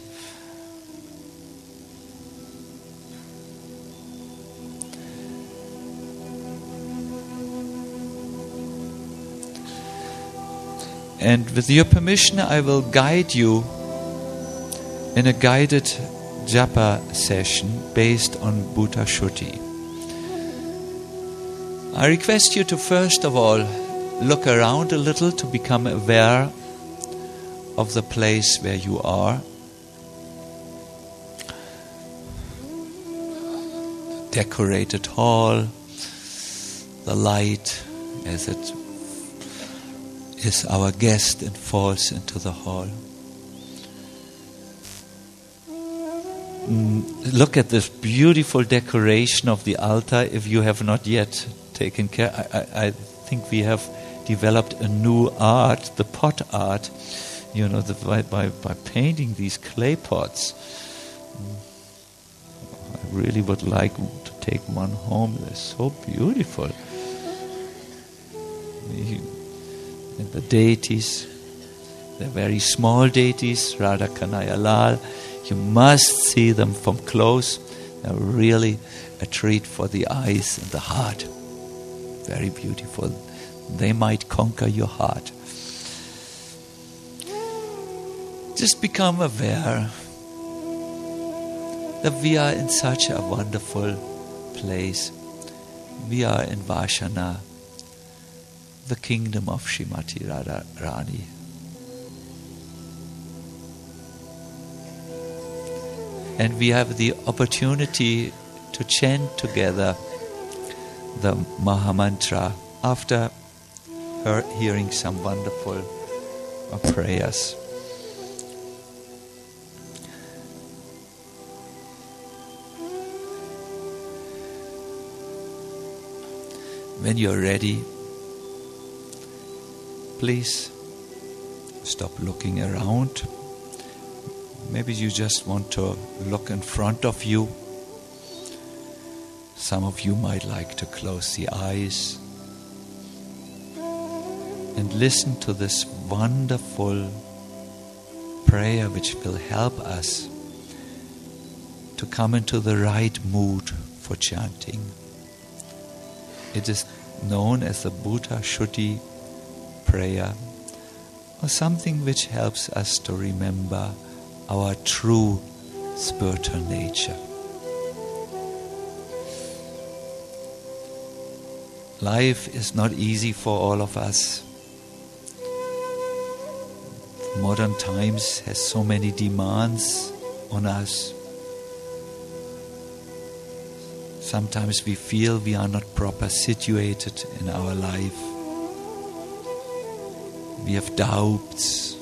And with your permission, I will guide you in a guided japa session based on Buddha Shuddhi. I request you to first of all look around a little to become aware of the place where you are. Decorated hall, the light as it is our guest and falls into the hall. Mm, look at this beautiful decoration of the altar. If you have not yet taken care, I, I, I think we have developed a new art, the pot art, you know, the, by, by, by painting these clay pots. Mm. I really would like to take one home. They're so beautiful. And the deities, they're very small deities, Radha Kanhaiya Lal. You must see them from close. They're really a treat for the eyes and the heart. Very beautiful. They might conquer your heart. Just become aware that we are in such a wonderful place. We are in Vashana, the kingdom of Srimati Radharani. And we have the opportunity to chant together the Mahamantra after her hearing some wonderful prayers. When you're ready, please stop looking around. Maybe you just want to look in front of you. Some of you might like to close the eyes and listen to this wonderful prayer which will help us to come into the right mood for chanting. It is known as the Buddha Shuddhi prayer, or something which helps us to remember our true spiritual nature. Life is not easy for all of us. Modern times has so many demands on us. Sometimes we feel we are not proper situated in our life. We have doubts.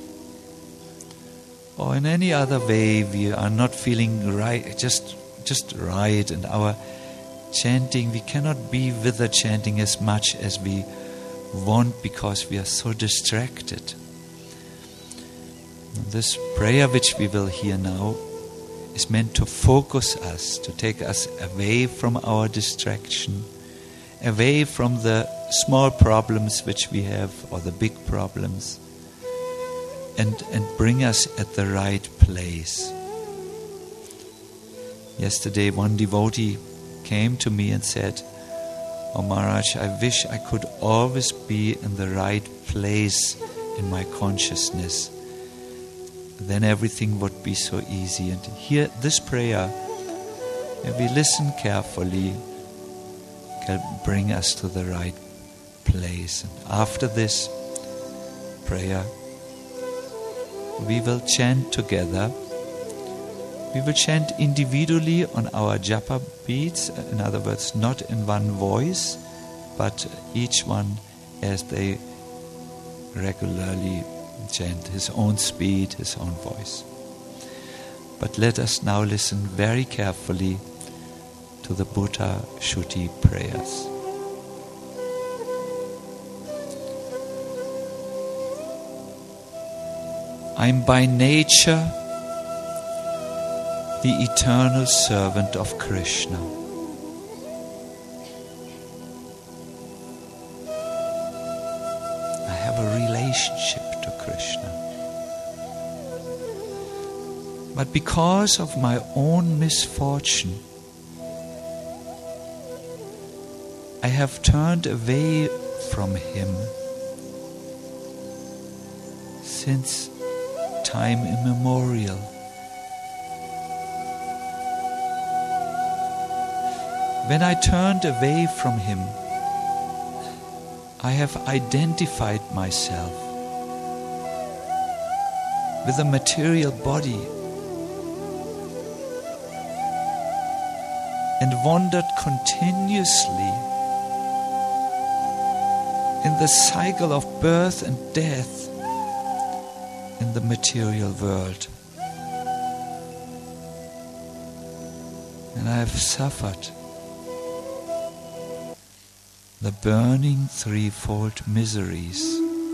Or in any other way, we are not feeling right, just, just right. And our chanting, we cannot be with the chanting as much as we want because we are so distracted. And this prayer which we will hear now is meant to focus us, to take us away from our distraction, away from the small problems which we have or the big problems, and, and bring us at the right place. Yesterday one devotee came to me and said, "Oh Maharaj, I wish I could always be in the right place in my consciousness. Then everything would be so easy." And here, this prayer, if we listen carefully, can bring us to the right place. And after this prayer, we will chant together. We will chant individually on our japa beads, in other words, not in one voice, but each one as they regularly chant, his own speed, his own voice. But let us now listen very carefully to the Buddha Shuddhi prayers. I am by nature the eternal servant of Krishna. I have a relationship to Krishna. But because of my own misfortune, I have turned away from Him since time immemorial. When I turned away from Him, I have identified myself with a material body and wandered continuously in the cycle of birth and death in the material world. And I have suffered the burning threefold miseries.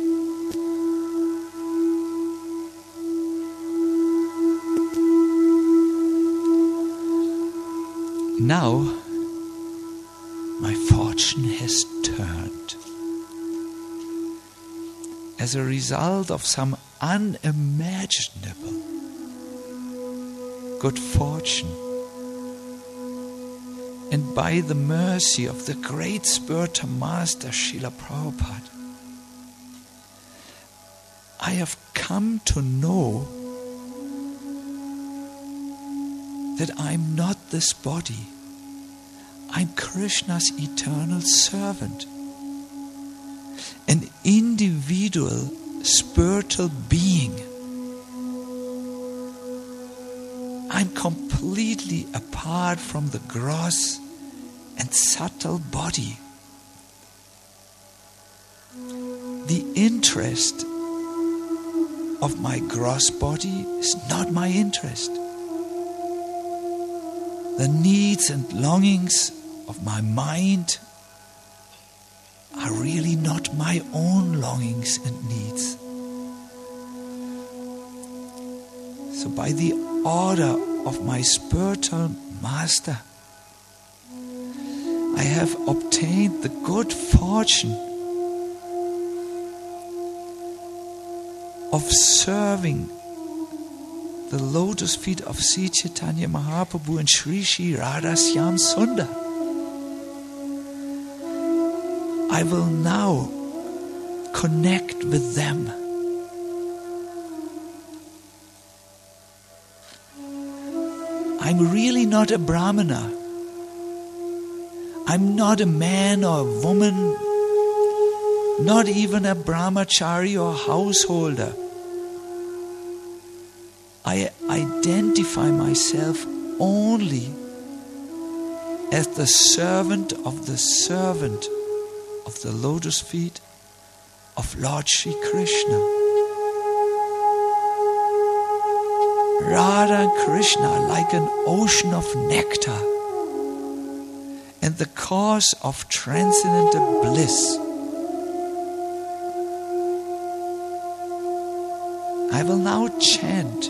Now, my fortune has turned. As a result of some unimaginable good fortune, and by the mercy of the great spiritual master Srila Prabhupada, I have come to know that I'm not this body. I'm Krishna's eternal servant, an individual spiritual being. I'm completely apart from the gross and subtle body. The interest of my gross body is not my interest. The needs and longings of my mind are really not my own longings and needs. So by the order of my spiritual master, I have obtained the good fortune of serving the lotus feet of Sri Chaitanya Mahaprabhu and Sri Sri Radhasyam Sundar. I will now connect with them. I'm really not a Brahmana. I'm not a man or a woman, not even a brahmachari or householder. I identify myself only as the servant of the servant of the lotus feet of Lord Shri Krishna. Radha and Krishna are like an ocean of nectar and the cause of transcendental bliss. I will now chant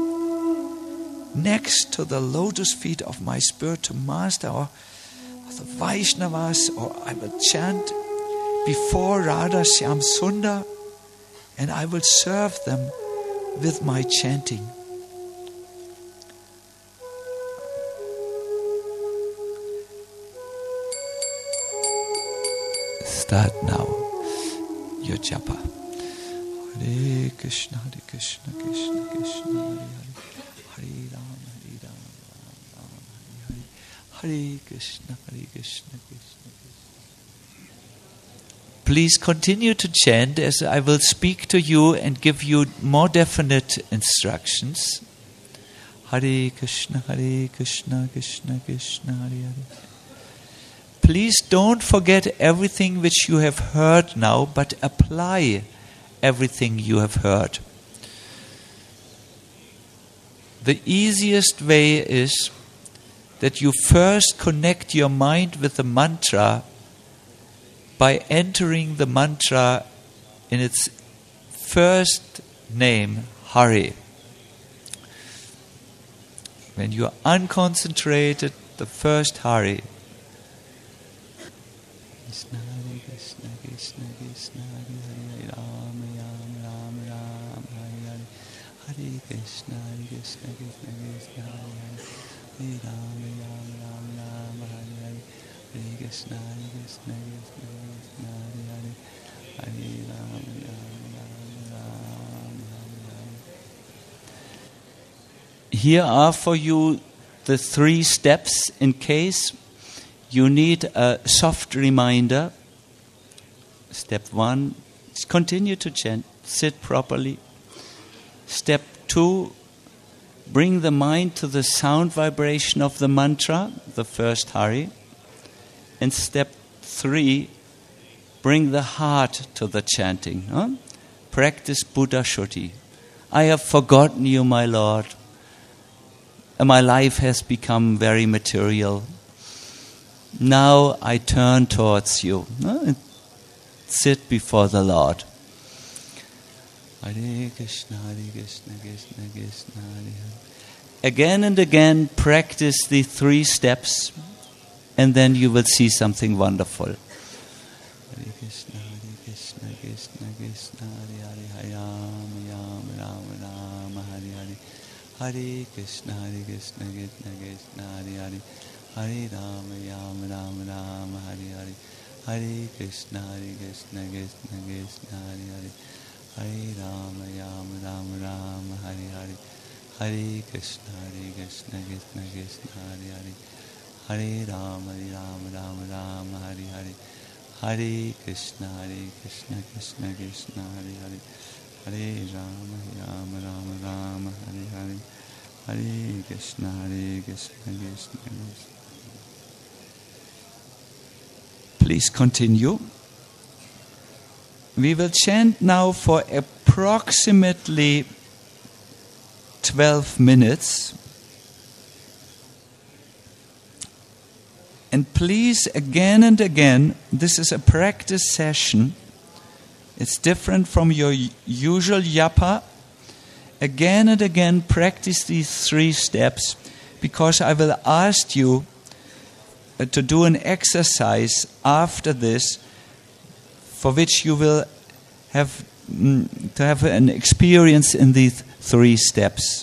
next to the lotus feet of my spiritual master or, or the Vaishnavas, or I will chant before Radhasyam Sundar, and I will serve them with my chanting. Start now your japa. Hare Krishna, Hare Krishna, Krishna Krishna, Hare Hare, Hare Ram, Hare Ram, Ram Ram, Hare Hare, Hare Krishna, Hare Krishna, Krishna Krishna. Please continue to chant as I will speak to you and give you more definite instructions. Hare Krishna, Hare Krishna, Krishna Krishna, Hare Hare. Please don't forget everything which you have heard now, but apply everything you have heard. The easiest way is that you first connect your mind with the mantra by entering the mantra in its first name, Hare. When you are unconcentrated, the first Hare. Krishna, Hare Krishna, Krishna Krishna, Hare Hare, Ram Ram, Ram Ram, Hare Hare, Hare Krishna, Hare Krishna, Krishna Krishna, Hare Hare, Hare Ram Ram, Ram Ram, Hare Hare, Hare Krishna, Hare Krishna, Krishna Krishna, Hare Hare, Hare Ram Ram, Ram Ram, Hare Hare. Here are for you the three steps in case you need a soft reminder. Step one, continue to chant, sit properly. Step two, bring the mind to the sound vibration of the mantra, the first Hare. And step three, bring the heart to the chanting. Huh? Practice Buddha Shuddhi. I have forgotten you, my Lord. And my life has become very material. Now I turn towards you. Huh? And sit before the Lord. Hare Krishna, Hare Krishna, Krishna Krishna, Hare Hare. Again and again, practice the three steps, and then you will see something wonderful. Hare Krishna, Hare Krishna, Krishna Krishna, Hare Hare, Hare Rama, Rama Rama, Rama Hare Hare. Hare Krishna, Hare Krishna, Krishna Krishna, Hare Hare, Hare Rama, Rama Rama, Rama Hare Hare. Hare Krishna, Hare Krishna, Krishna Krishna, Hare Hare, Hare Rama, Rama Rama, Rama Hare Hare. Hare Krishna, Hare Krishna, Krishna Krishna, Hare Hare, Hare Rama, Rama Rama, Rama Hare Hare. Hare Krishna, Hare Krishna, Krishna Krishna, Hare Hare, Hare Rama, Rama Rama, Rama Hare Hare. Hare Krishna, Hare Krishna, Krishna Krishna. Please continue. We will chant now for approximately twelve minutes. And please, again and again, this is a practice session. It's different from your usual yapa. Again and again, practice these three steps, because I will ask you uh, to do an exercise after this, for which you will have mm, to have an experience in these three steps.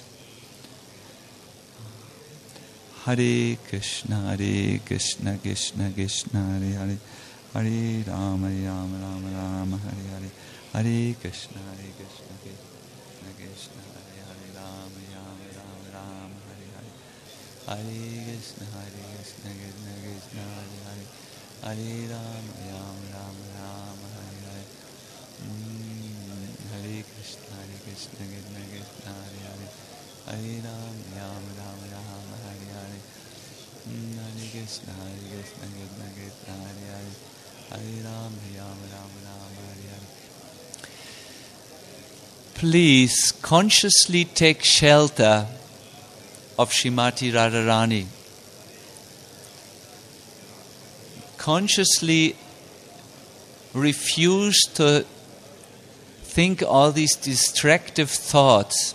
Hare Krishna, Hare Krishna, Krishna Krishna, Hare Hare, Hare Rama, Rama Rama, Rama Hare Hare. Hare Krishna, Hare Krishna, Krishna Krishna, Hare Hare, Rama, Rama Rama, Rama Hare Hare. Hare Krishna, Hare Krishna, Krishna Krishna, Hare Hare, Hare Rama, Rama Rama, Rama Hare Hare. Hare Krishna, Hare Krishna, Krishna Krishna, Hare Hare, Hare Rama, Rama Rama, Rama Hare Hare. Hare Krishna, Hare Krishna, Krishna Krishna, Hare Hare, Hare Rama, Rama Rama, Rama Hare Hare. Please consciously take shelter of Srimati Radharani. Consciously refuse to think all these distractive thoughts.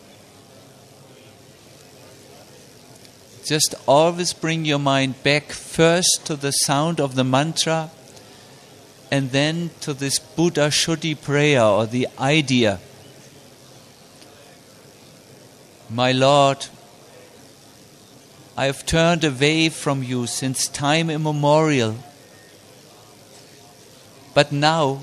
Just always bring your mind back first to the sound of the mantra, and then to this Buddha Shuddhi prayer, or the idea. My Lord, I have turned away from you since time immemorial, but now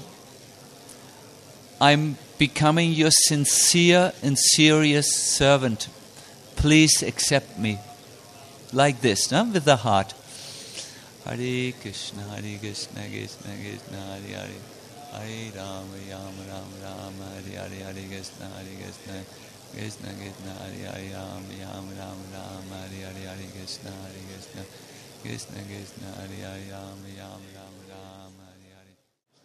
I'm becoming your sincere and serious servant. Please accept me. Like this, no? With the heart. Hare Krishna, Hare Krishna, Krishna Krishna, Hare Hare, Hare Rama, Rama Rama, Rama Hare Hare, Hare Krishna, Hare Krishna, Krishna Krishna, Hare Hare, Rama, Rama Rama, Rama Hare Hare, Hare Krishna, Hare Krishna, Krishna Krishna, Hare Hare, Rama, Rama Rama, Rama Hare Hare.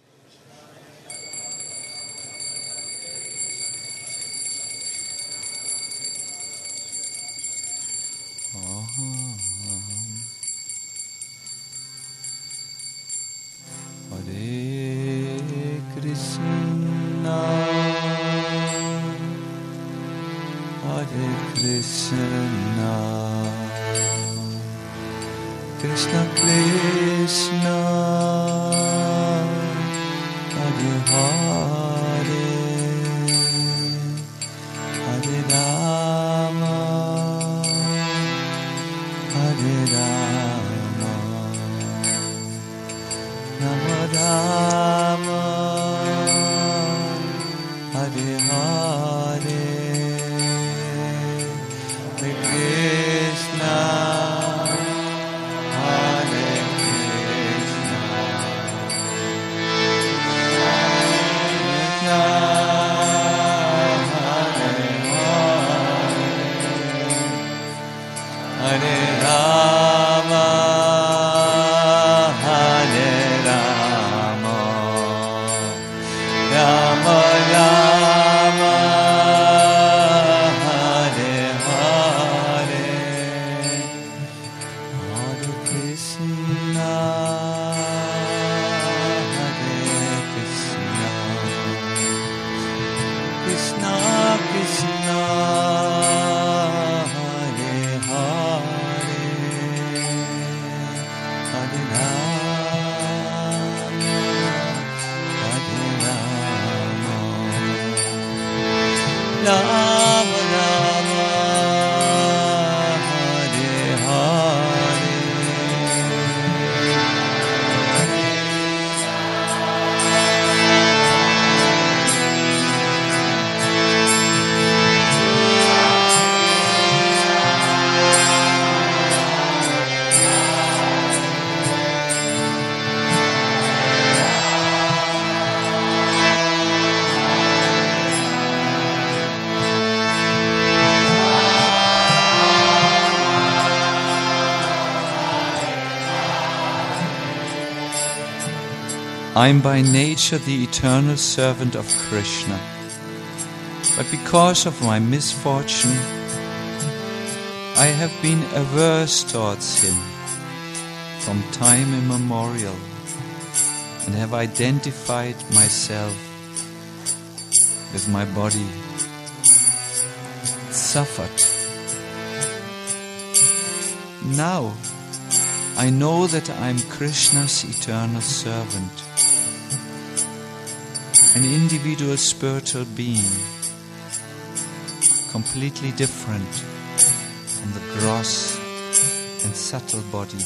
Hare Krishna, Hare Krishna, Krishna Krishna, Hare Hare, Hare Rama, Hare Rama, Rama Rama, Hare Hare, Hare Krishna, Hare Krishna, Krishna, Hare Hare, Hare Rama, Hare Rama, I'm by nature the eternal servant of Krishna. But because of my misfortune, I have been averse towards him from time immemorial, and have identified myself with my body, suffered. Now I know that I am Krishna's eternal servant, an individual spiritual being, completely different from the gross and subtle body.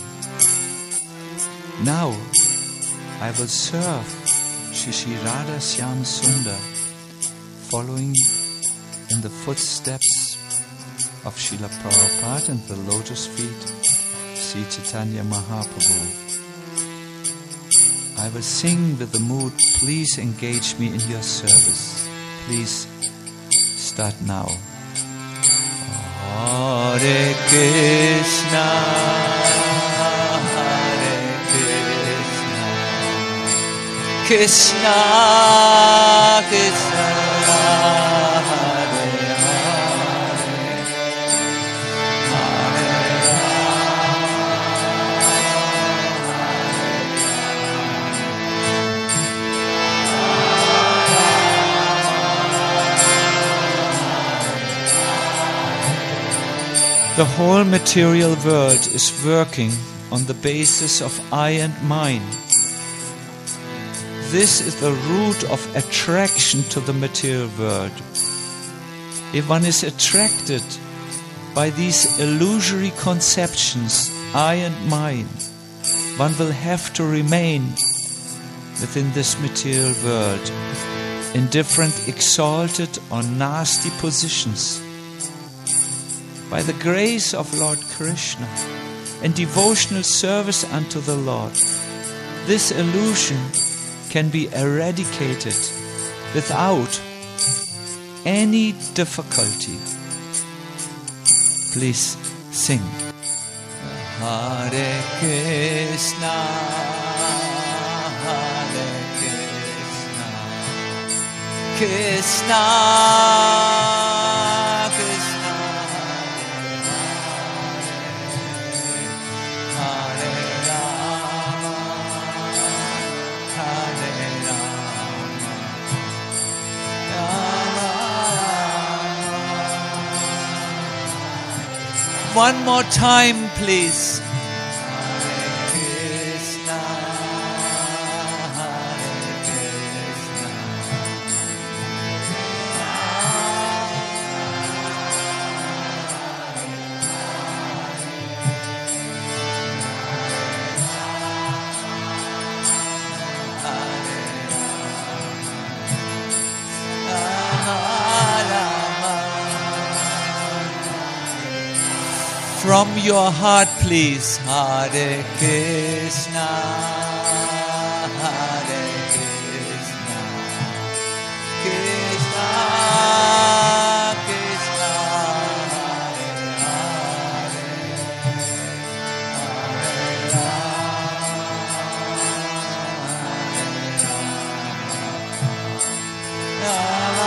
Now I will serve Shri Radha Shyam Sundar, following in the footsteps of Srila Prabhupada and the lotus feet of Sri Chaitanya Mahaprabhu. I will sing with the mood, please engage me in your service. Please start now. Hare Krishna, Hare Krishna, Krishna Krishna, Hare Hare, Hare Rama. The whole material world is working on the basis of I and mine. This is the root of attraction to the material world. If one is attracted by these illusory conceptions, I and mine, one will have to remain within this material world in different exalted or nasty positions. By the grace of Lord Krishna and devotional service unto the Lord, this illusion can be eradicated without any difficulty. Please sing. Hare Krishna, Hare Krishna, Krishna Krishna, Hare Rama, Hare Rama, Rama Rama. One more time, please. From your heart, please. Hare Krishna, Hare Krishna, Krishna Krishna, Hare Hare, Hare Rama, Rama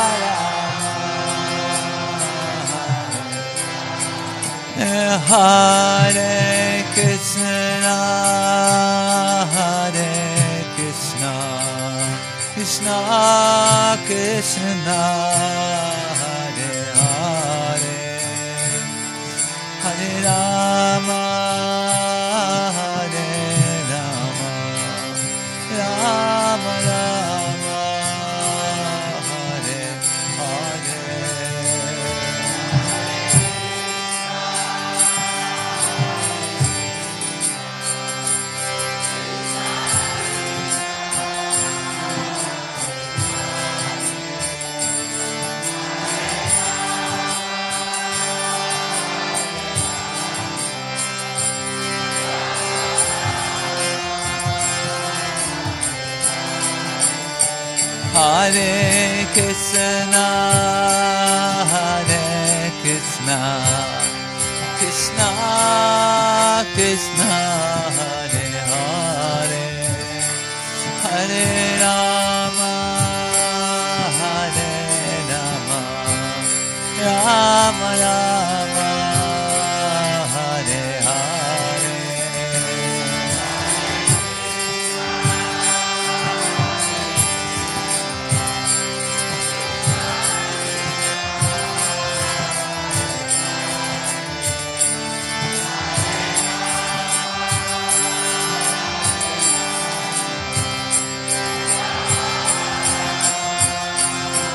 Hare Krishna, Hare Krishna, Krishna Krishna, Hare Hare, Hare Rama, Hare Rama, Rama Rama, Hare Hare. Hare Krishna, Hare Krishna, Krishna Krishna, Hare Hare, Hare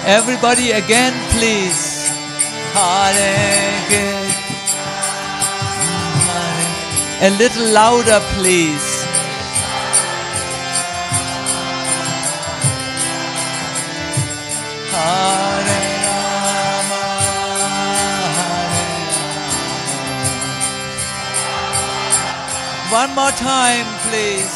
Everybody again, please. Hare Krishna. A little louder, please. Hare Rama, Hare Rama. One more time, please.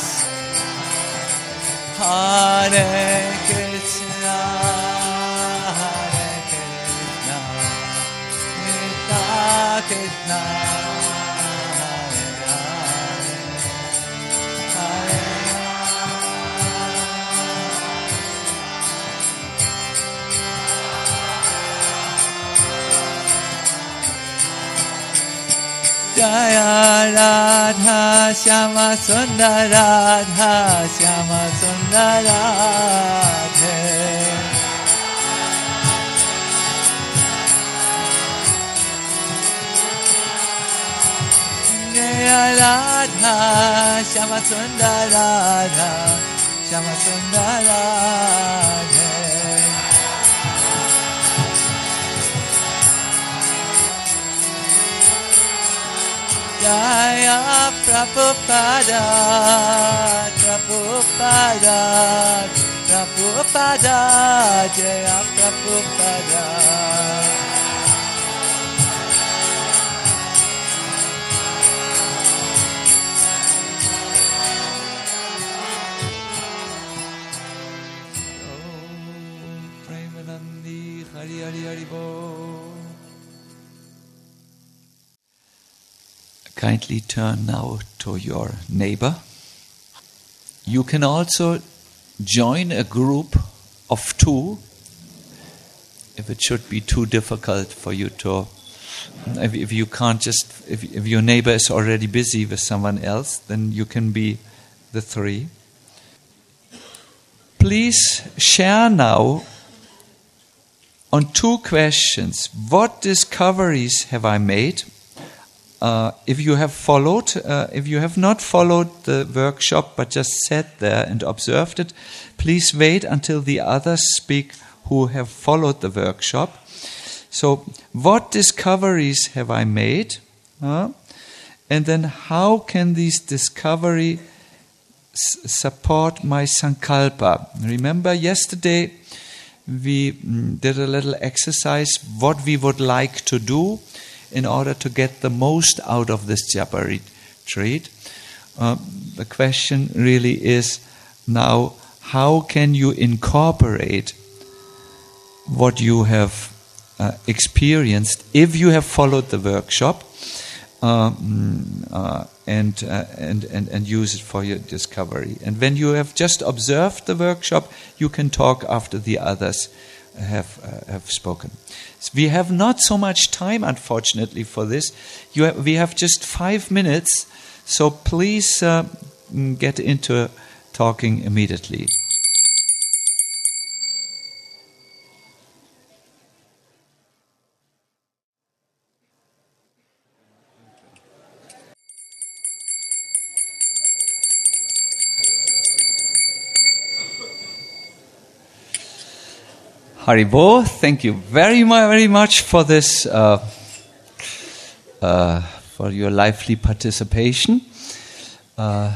Hare Krishna, Hare Krishna, Krishna Krishna, Hare Hare, Hare Jaya Radha Shyama Sundar Radha Shyama Sundar Radhe. Jaya Radha Shyama Sundar Radha Shyama Sundar Radhe. Jaya Prabhupada, Prabhupada, Prabhupada, Jaya Prabhupada. Om Premanandi Hari Hari Hari Bo. Kindly turn now to your neighbor. You can also join a group of two if it should be too difficult for you to, if, if you can't just, if, if your neighbor is already busy with someone else, then you can be the three. Please share now on two questions. What discoveries have I made? Uh, if you have followed, uh, if you have not followed the workshop but just sat there and observed it, please wait until the others speak who have followed the workshop. So, what discoveries have I made? Uh, and then how can these discoveries s- support my sankalpa? Remember yesterday we mm, did a little exercise, what we would like to do in order to get the most out of this japa retreat. Uh, the question really is now, how can you incorporate what you have uh, experienced if you have followed the workshop um, uh, and, uh, and, and, and use it for your discovery. And when you have just observed the workshop, you can talk after the others have uh, have spoken. So we have not so much time, unfortunately, for this. You have, we have just five minutes, so please uh, get into talking immediately. Haribo, thank you very much, very much for this, uh, uh, for your lively participation. Uh,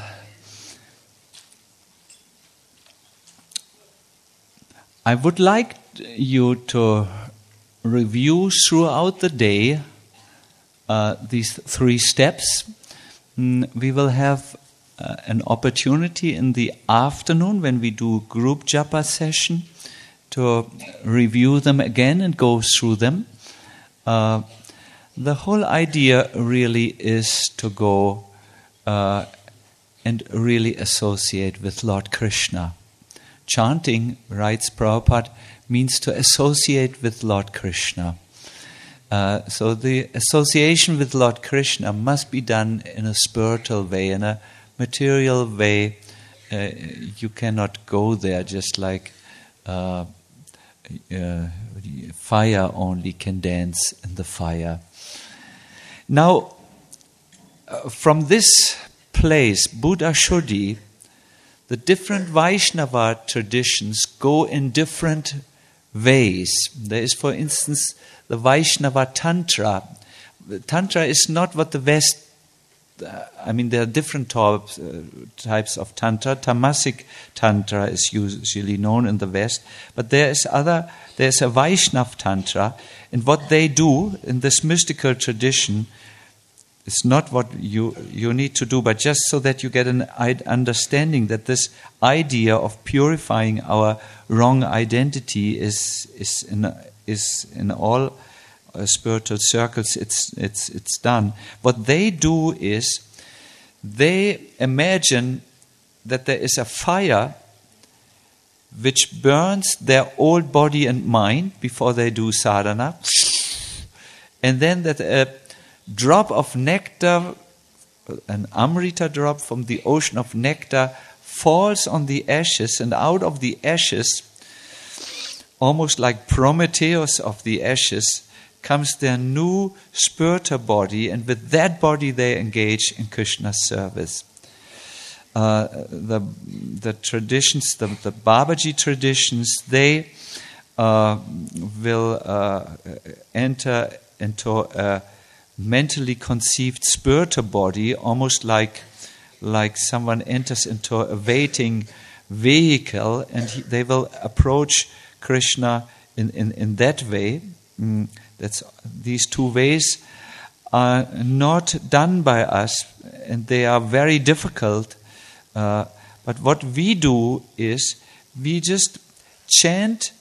I would like you to review throughout the day uh, these three steps. Mm, we will have uh, an opportunity in the afternoon when we do group japa session to review them again and go through them. Uh, the whole idea really is to go uh, and really associate with Lord Krishna. Chanting, writes Prabhupada, means to associate with Lord Krishna. Uh, so the association with Lord Krishna must be done in a spiritual way, in a material way. Uh, you cannot go there just like uh, uh, fire only can dance in the fire. Now, uh, from this place, Buddha Shuddhi, the different Vaishnava traditions go in different ways. There is, for instance, the Vaishnava Tantra. Tantra is not what the West, uh, I mean, there are different types, uh, types of Tantra. Tamasic Tantra is usually known in the West, but there is other, there's a Vaishnava Tantra, and what they do in this mystical tradition, it's not what you, you need to do, but just so that you get an understanding that this idea of purifying our wrong identity is is in is in all uh, spiritual circles. It's it's it's done. What they do is they imagine that there is a fire which burns their old body and mind before they do sadhana, and then that a drop of nectar, an Amrita drop from the ocean of nectar, falls on the ashes, and out of the ashes, almost like Prometheus of the ashes, comes their new spiritual body, and with that body they engage in Krishna's service. Uh, the the traditions, the, the Babaji traditions, they uh, will uh, enter into a mentally conceived spiritual body, almost like like someone enters into a waiting vehicle, and he, they will approach Krishna in, in, in that way. Mm, that's these two ways are not done by us, and they are very difficult. Uh, but what we do is we just chant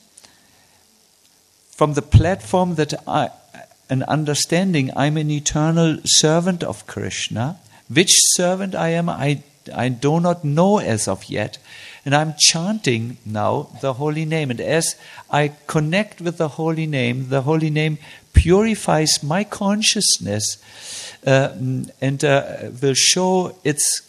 from the platform that I. An understanding, I'm an eternal servant of Krishna. Which servant I am, I, I do not know as of yet. And I'm chanting now the holy name. And as I connect with the holy name, the holy name purifies my consciousness uh, and uh, will show its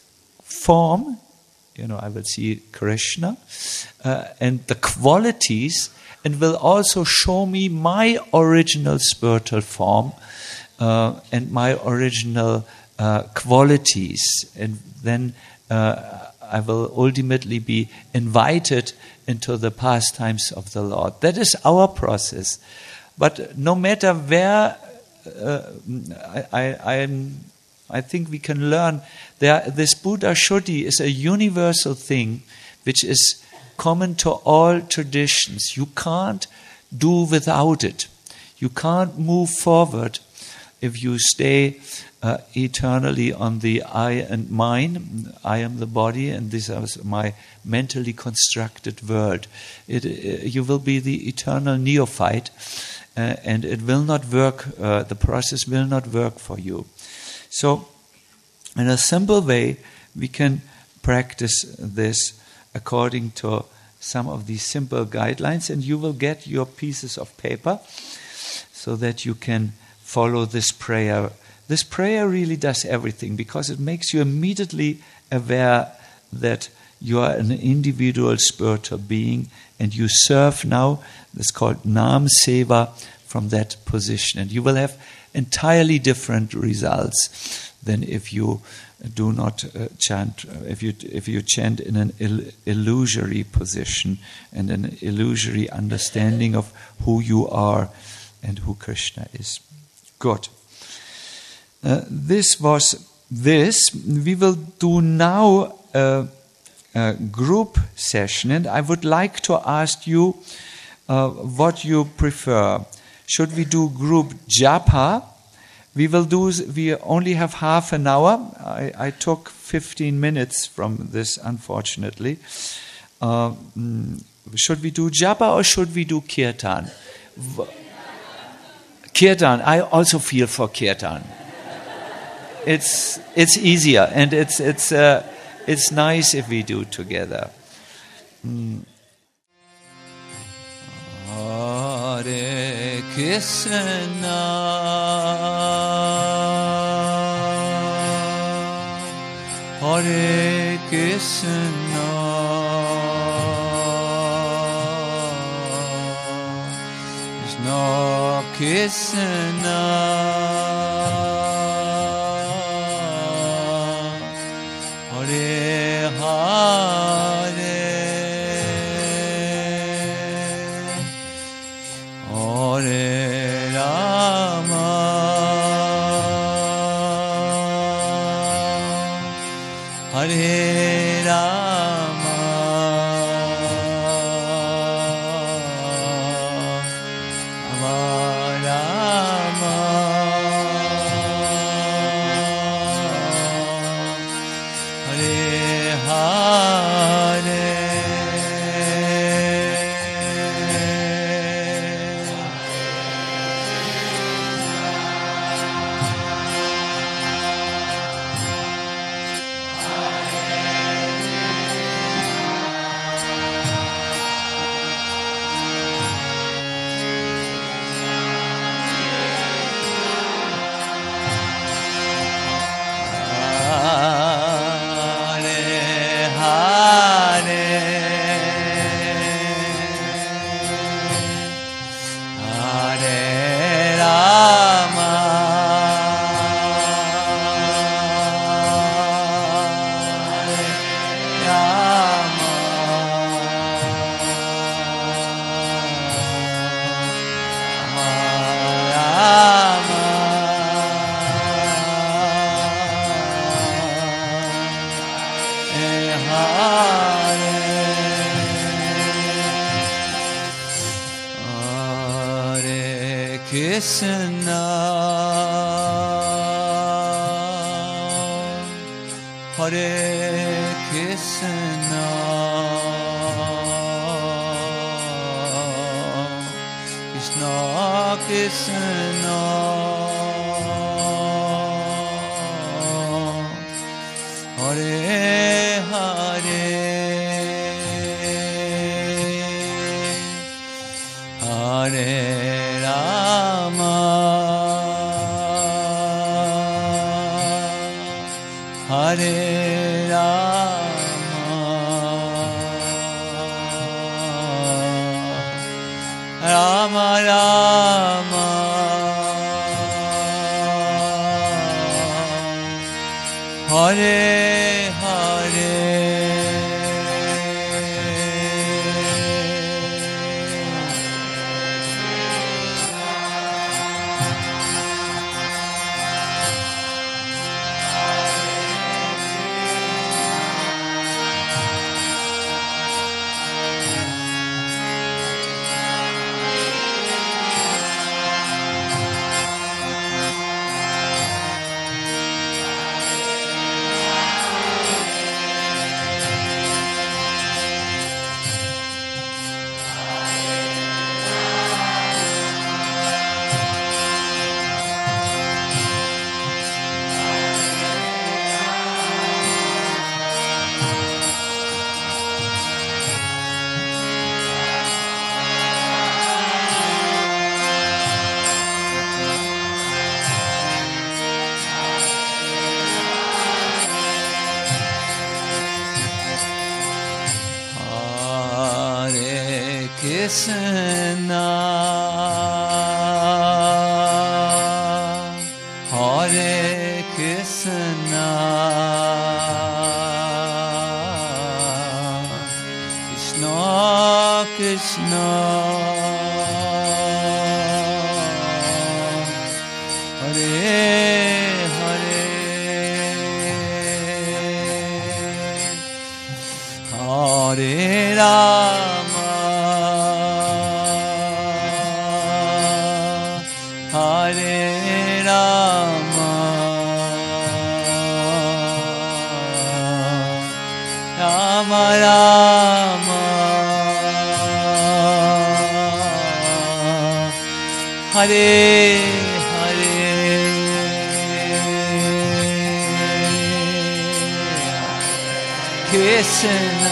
form. You know, I will see Krishna uh, and the qualities, and will also show me my original spiritual form uh, and my original uh, qualities. And then uh, I will ultimately be invited into the pastimes of the Lord. That is our process. But no matter where, uh, I, I, I'm, I think we can learn, there, this Buddha Shuddhi is a universal thing which is common to all traditions. You can't do without it. You can't move forward if you stay uh, eternally on the I and mine. I am the body, and this is my mentally constructed world. It, uh, you will be the eternal neophyte, uh, and it will not work. Uh, the process will not work for you. So, in a simple way, we can practice this according to some of these simple guidelines, and you will get your pieces of paper so that you can follow this prayer. This prayer really does everything, because it makes you immediately aware that you are an individual spiritual being, and you serve now, it's called Nam Seva, from that position. And you will have entirely different results than if you do not uh, chant, uh, if you if you chant in an ill- illusory position and an illusory understanding of who you are and who Krishna is. Good. Uh, this was this. We will do now a, a group session, and I would like to ask you uh, what you prefer. Should we do group japa? We will do. We only have half an hour. I, I took fifteen minutes from this, unfortunately. Uh, should we do japa or should we do kirtan? Kirtan. I also feel for kirtan. It's it's easier, and it's it's uh, it's nice if we do together. Mm. Hare Krishna, Hare Krishna, Krishna Krishna, Hare Hare, Hare Rama, Rama Rama, Hare Hare. Krishna, Hare Krishna, Krishna Krishna, Hare Hare, Hare Rama, Hare Rama, Rama Rama, Hare Hare. Krishna, Hare Krishna, Krishna Krishna, Hare Hare, Hare Rama, Hare Rama, Rama Rama, Hare Hare, Krishna,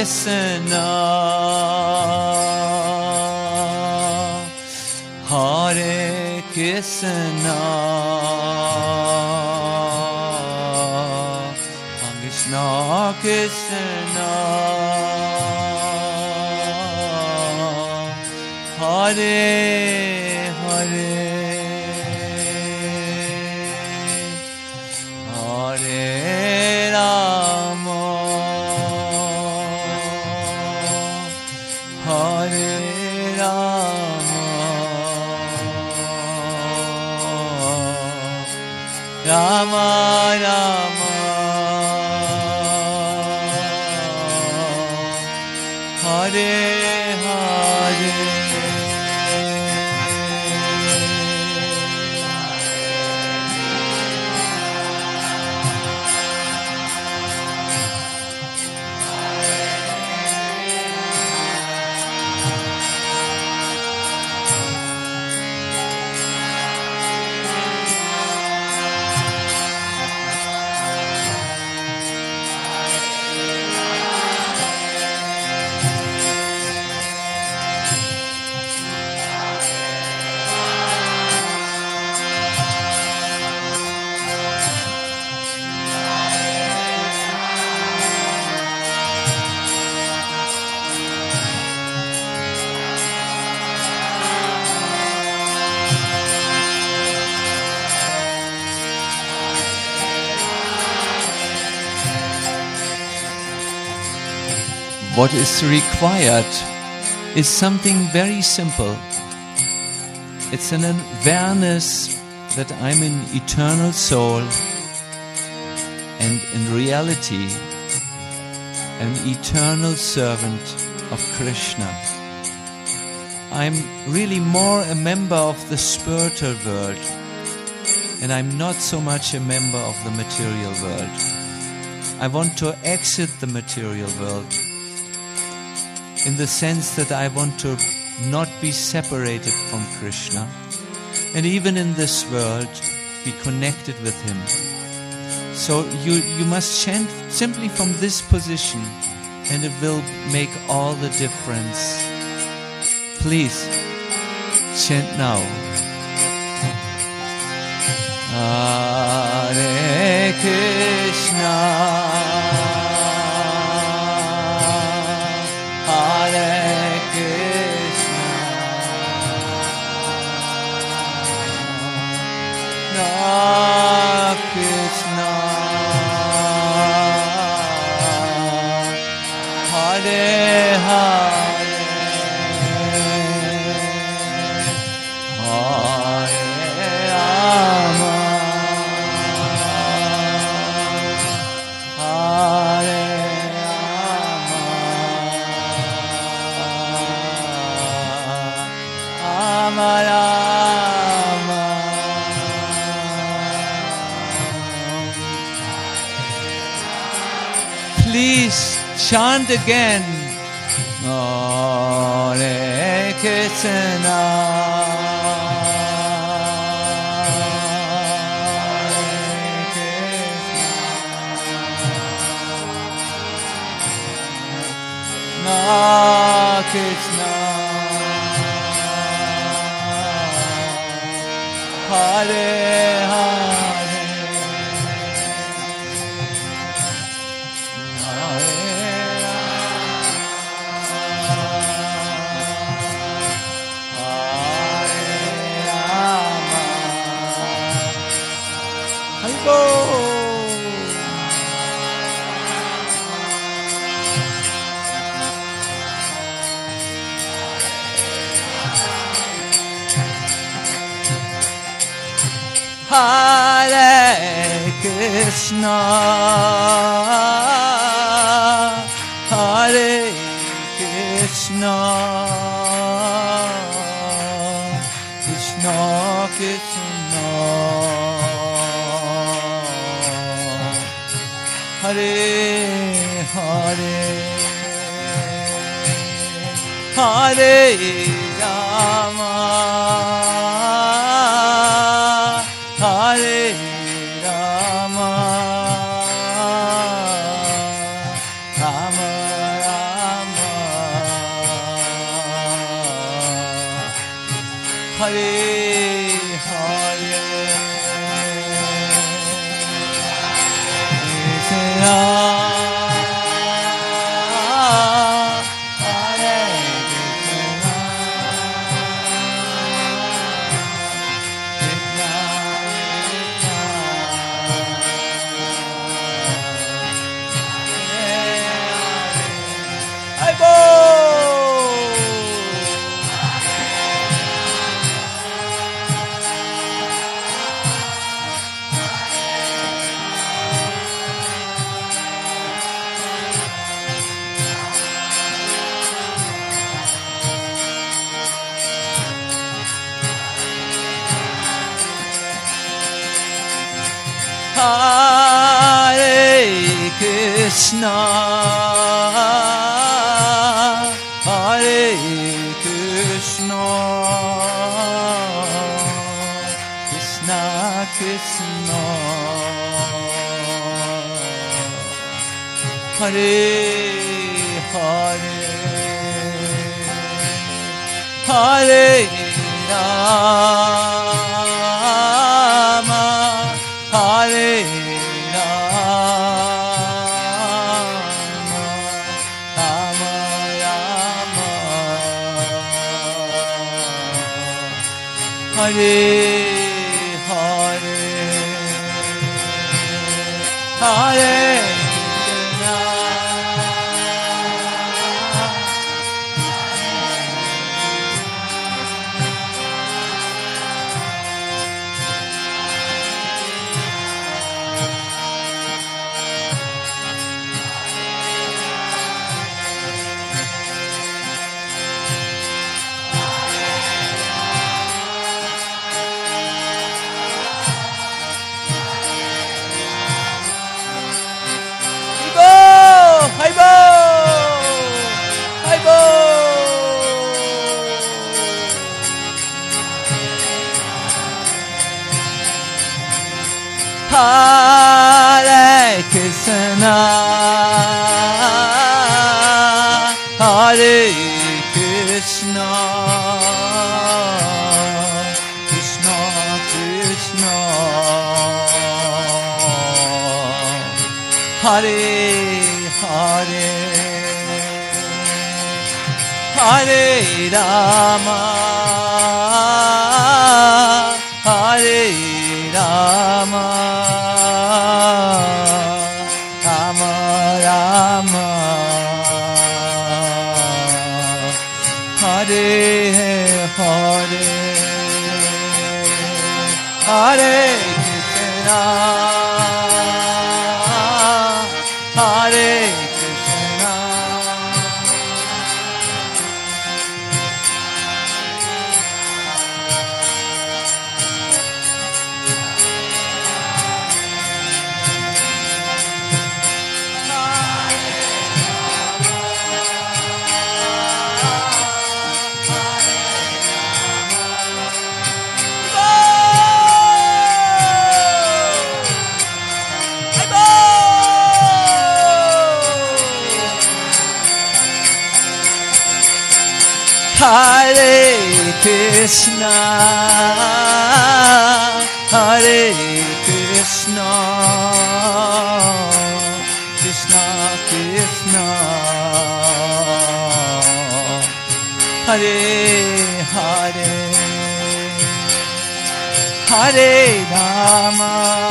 Krishna, Hare Krishna, Krishna Krishna, Hare Hare, Hare Rama, Hare Rama, Rama Rama, Hare Hare. What is required is something very simple. It's an awareness that I'm an eternal soul and in reality an eternal servant of Krishna. I'm really more a member of the spiritual world and I'm not so much a member of the material world. I want to exit the material world in the sense that I want to not be separated from Krishna and even in this world be connected with Him. So you, you must chant simply from this position and it will make all the difference. Please chant now. Hare Krishna, Hare Krishna, Krishna, Hare Hare, Hare Rama, Hare Please chant again. Hare Krishna, Hare Krishna, Krishna, Hare Hare. Hare Krishna, Hare Krishna, Krishna Krishna, Hare Hare, Hare Rama, Hare Rama, Rama Hare Hare Krishna Hare Krishna Krishna I go. Hare Krishna, Hare Krishna, Krishna Krishna, Hare Hare, Hare Rama, Hare Rama, Rama Rama, Hare Hare, Hare Hare Krishna, Hare Krishna, Krishna Krishna, Hare Hare, Hare Rama, Hare Rama, Rama Rama, Hare Hare, Hare Krishna, Hare Krishna, Hare Krishna, Hare Krishna, Krishna Krishna, Hare Hare, Hare Rama,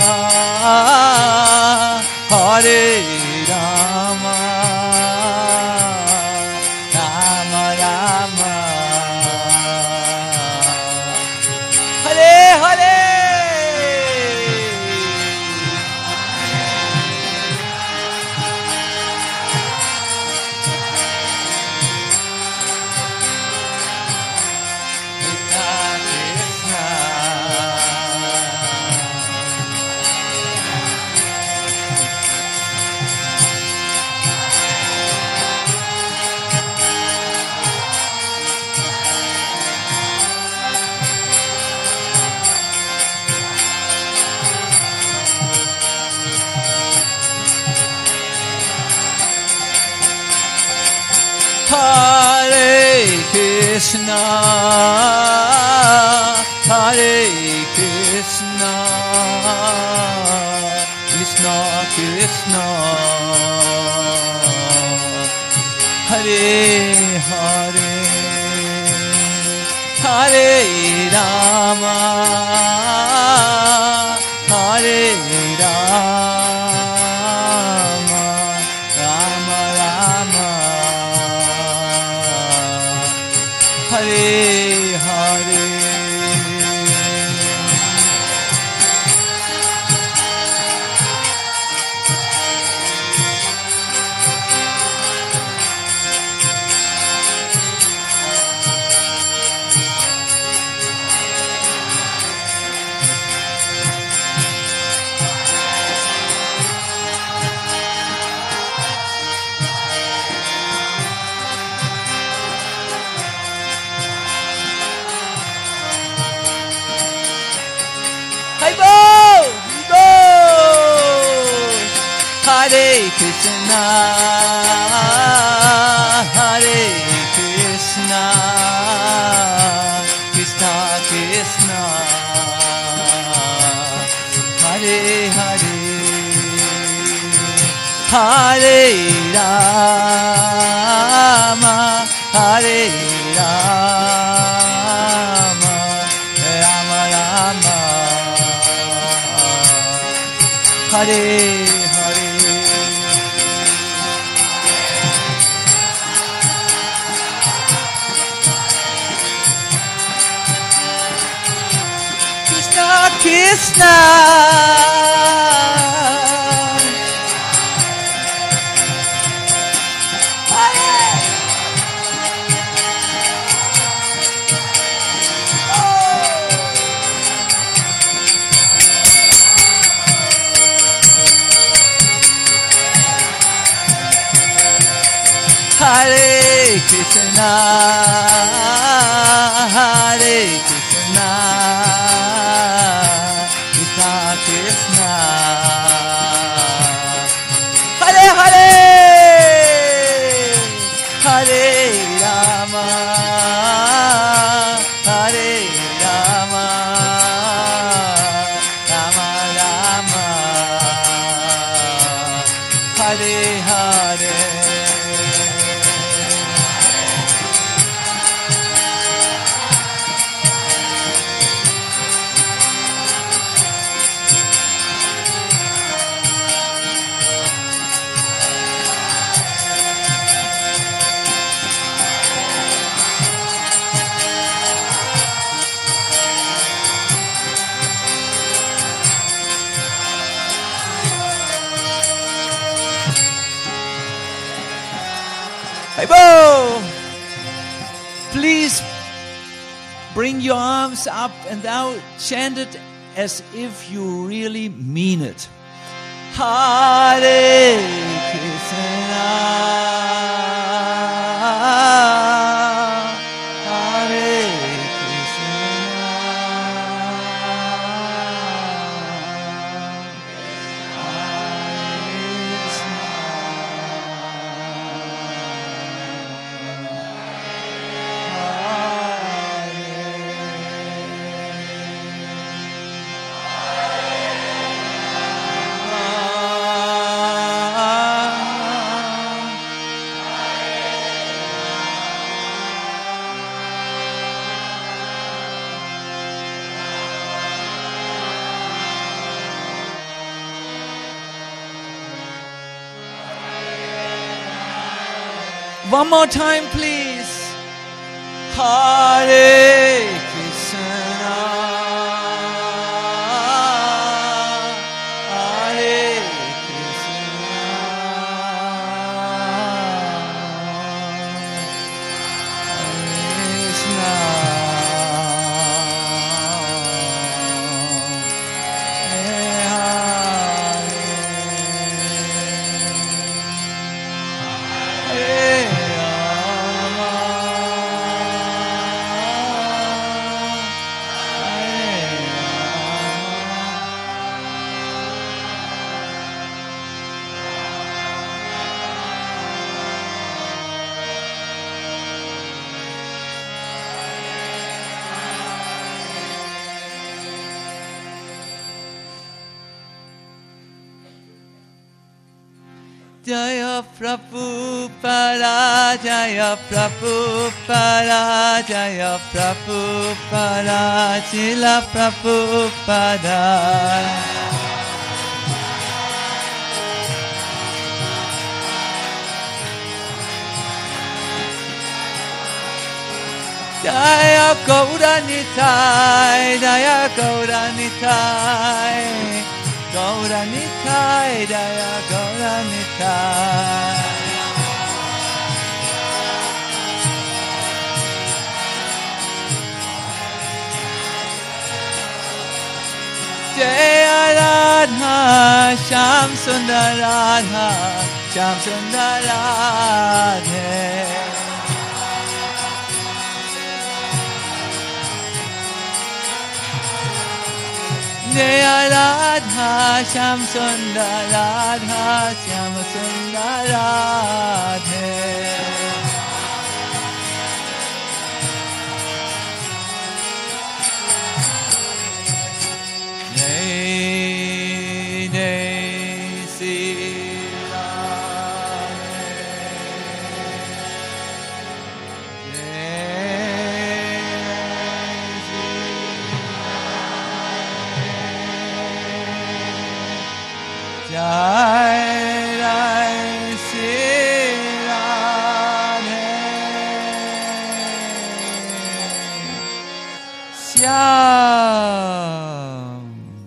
Hare Rama, Rama Rama, Hare Hare. Hare Krishna, Krishna, Hare Hare, Hare Rama, Hare Rama, Rama Rama, Hare Hare. Hare Krishna, Hare Krishna, Krishna Krishna, Hare Hare, Hare Rama, Hare Rama, Rama Rama, Hare Hare. Krishna, Hare Krishna, Hare Krishna, Krishna Krishna, Hare Hare, Hare Rama, Hare Rama, Rama Rama, Hare Hare. Please bring your arms up and now chant it as if you really mean it. Hare Krishna, Hare Krishna, one more time, please. Hare Krishna, Hare Krishna, Krishna, Hare Hare. Jaya Prabhupada, Jaya Prabhupada, Jaya Prabhupada, Srila Prabhupada. Jaya Gauranitai, Jaya Gauranitai, Gauranitai, Jaya Gauranitai. Jaya Radha, Shyam Sundar Radha, Shyam Sundar Radhe. Jaya Radha, Shyam Sundar Radha, Shyam Sundar Radhe. Jai Jai Sri Radhe. Jai Jai Sri Radhe. Shyam.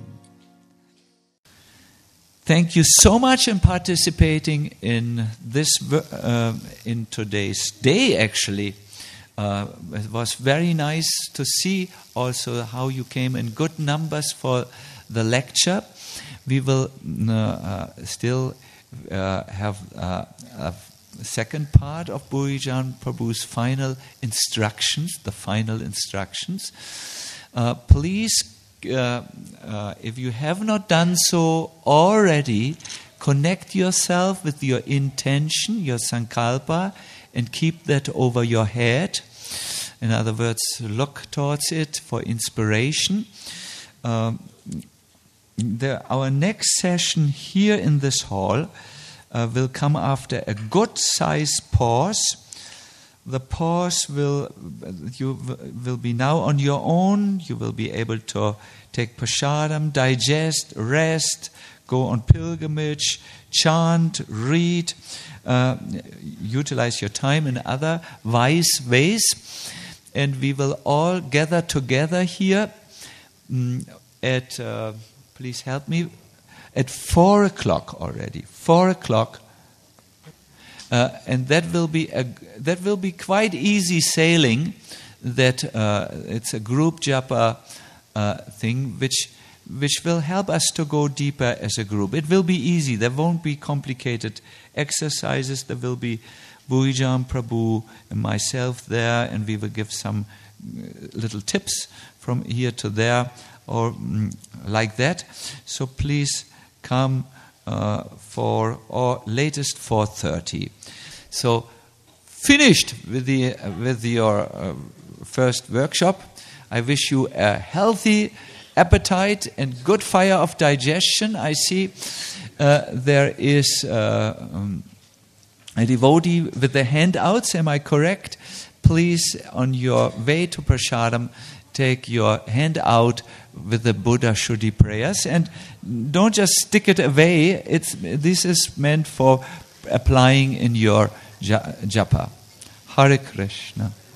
Thank you so much in participating in this uh, in today's day. Actually, uh, it was very nice to see also how you came in good numbers for the lecture. We will uh, uh, still uh, have uh, a second part of Bhuijan Prabhu's final instructions, the final instructions. Uh, please, uh, uh, if you have not done so already, connect yourself with your intention, your sankalpa, and keep that over your head. In other words, look towards it for inspiration. Um, The, our next session here in this hall uh, will come after a good-sized pause. The pause will you will be now on your own. You will be able to take prasadam, digest, rest, go on pilgrimage, chant, read, uh, utilize your time in other wise ways, and we will all gather together here um, at. Uh, Please help me. At four o'clock already. Four o'clock, uh, and that will be a that will be quite easy sailing. That uh, it's a group japa uh, thing, which which will help us to go deeper as a group. It will be easy. There won't be complicated exercises. There will be Bhuijan Prabhu and myself there, and we will give some little tips from here to there. Or mm, like that. So please come uh, for or latest four thirty. So finished with the uh, with your uh, first workshop. I wish you a healthy appetite and good fire of digestion. I see uh, there is uh, um, a devotee with the handouts. Am I correct? Please, on your way to prasadam, take your hand out with the Buddha Shuddhi prayers, and don't just stick it away. It's this is meant for applying in your japa. Hare Krishna.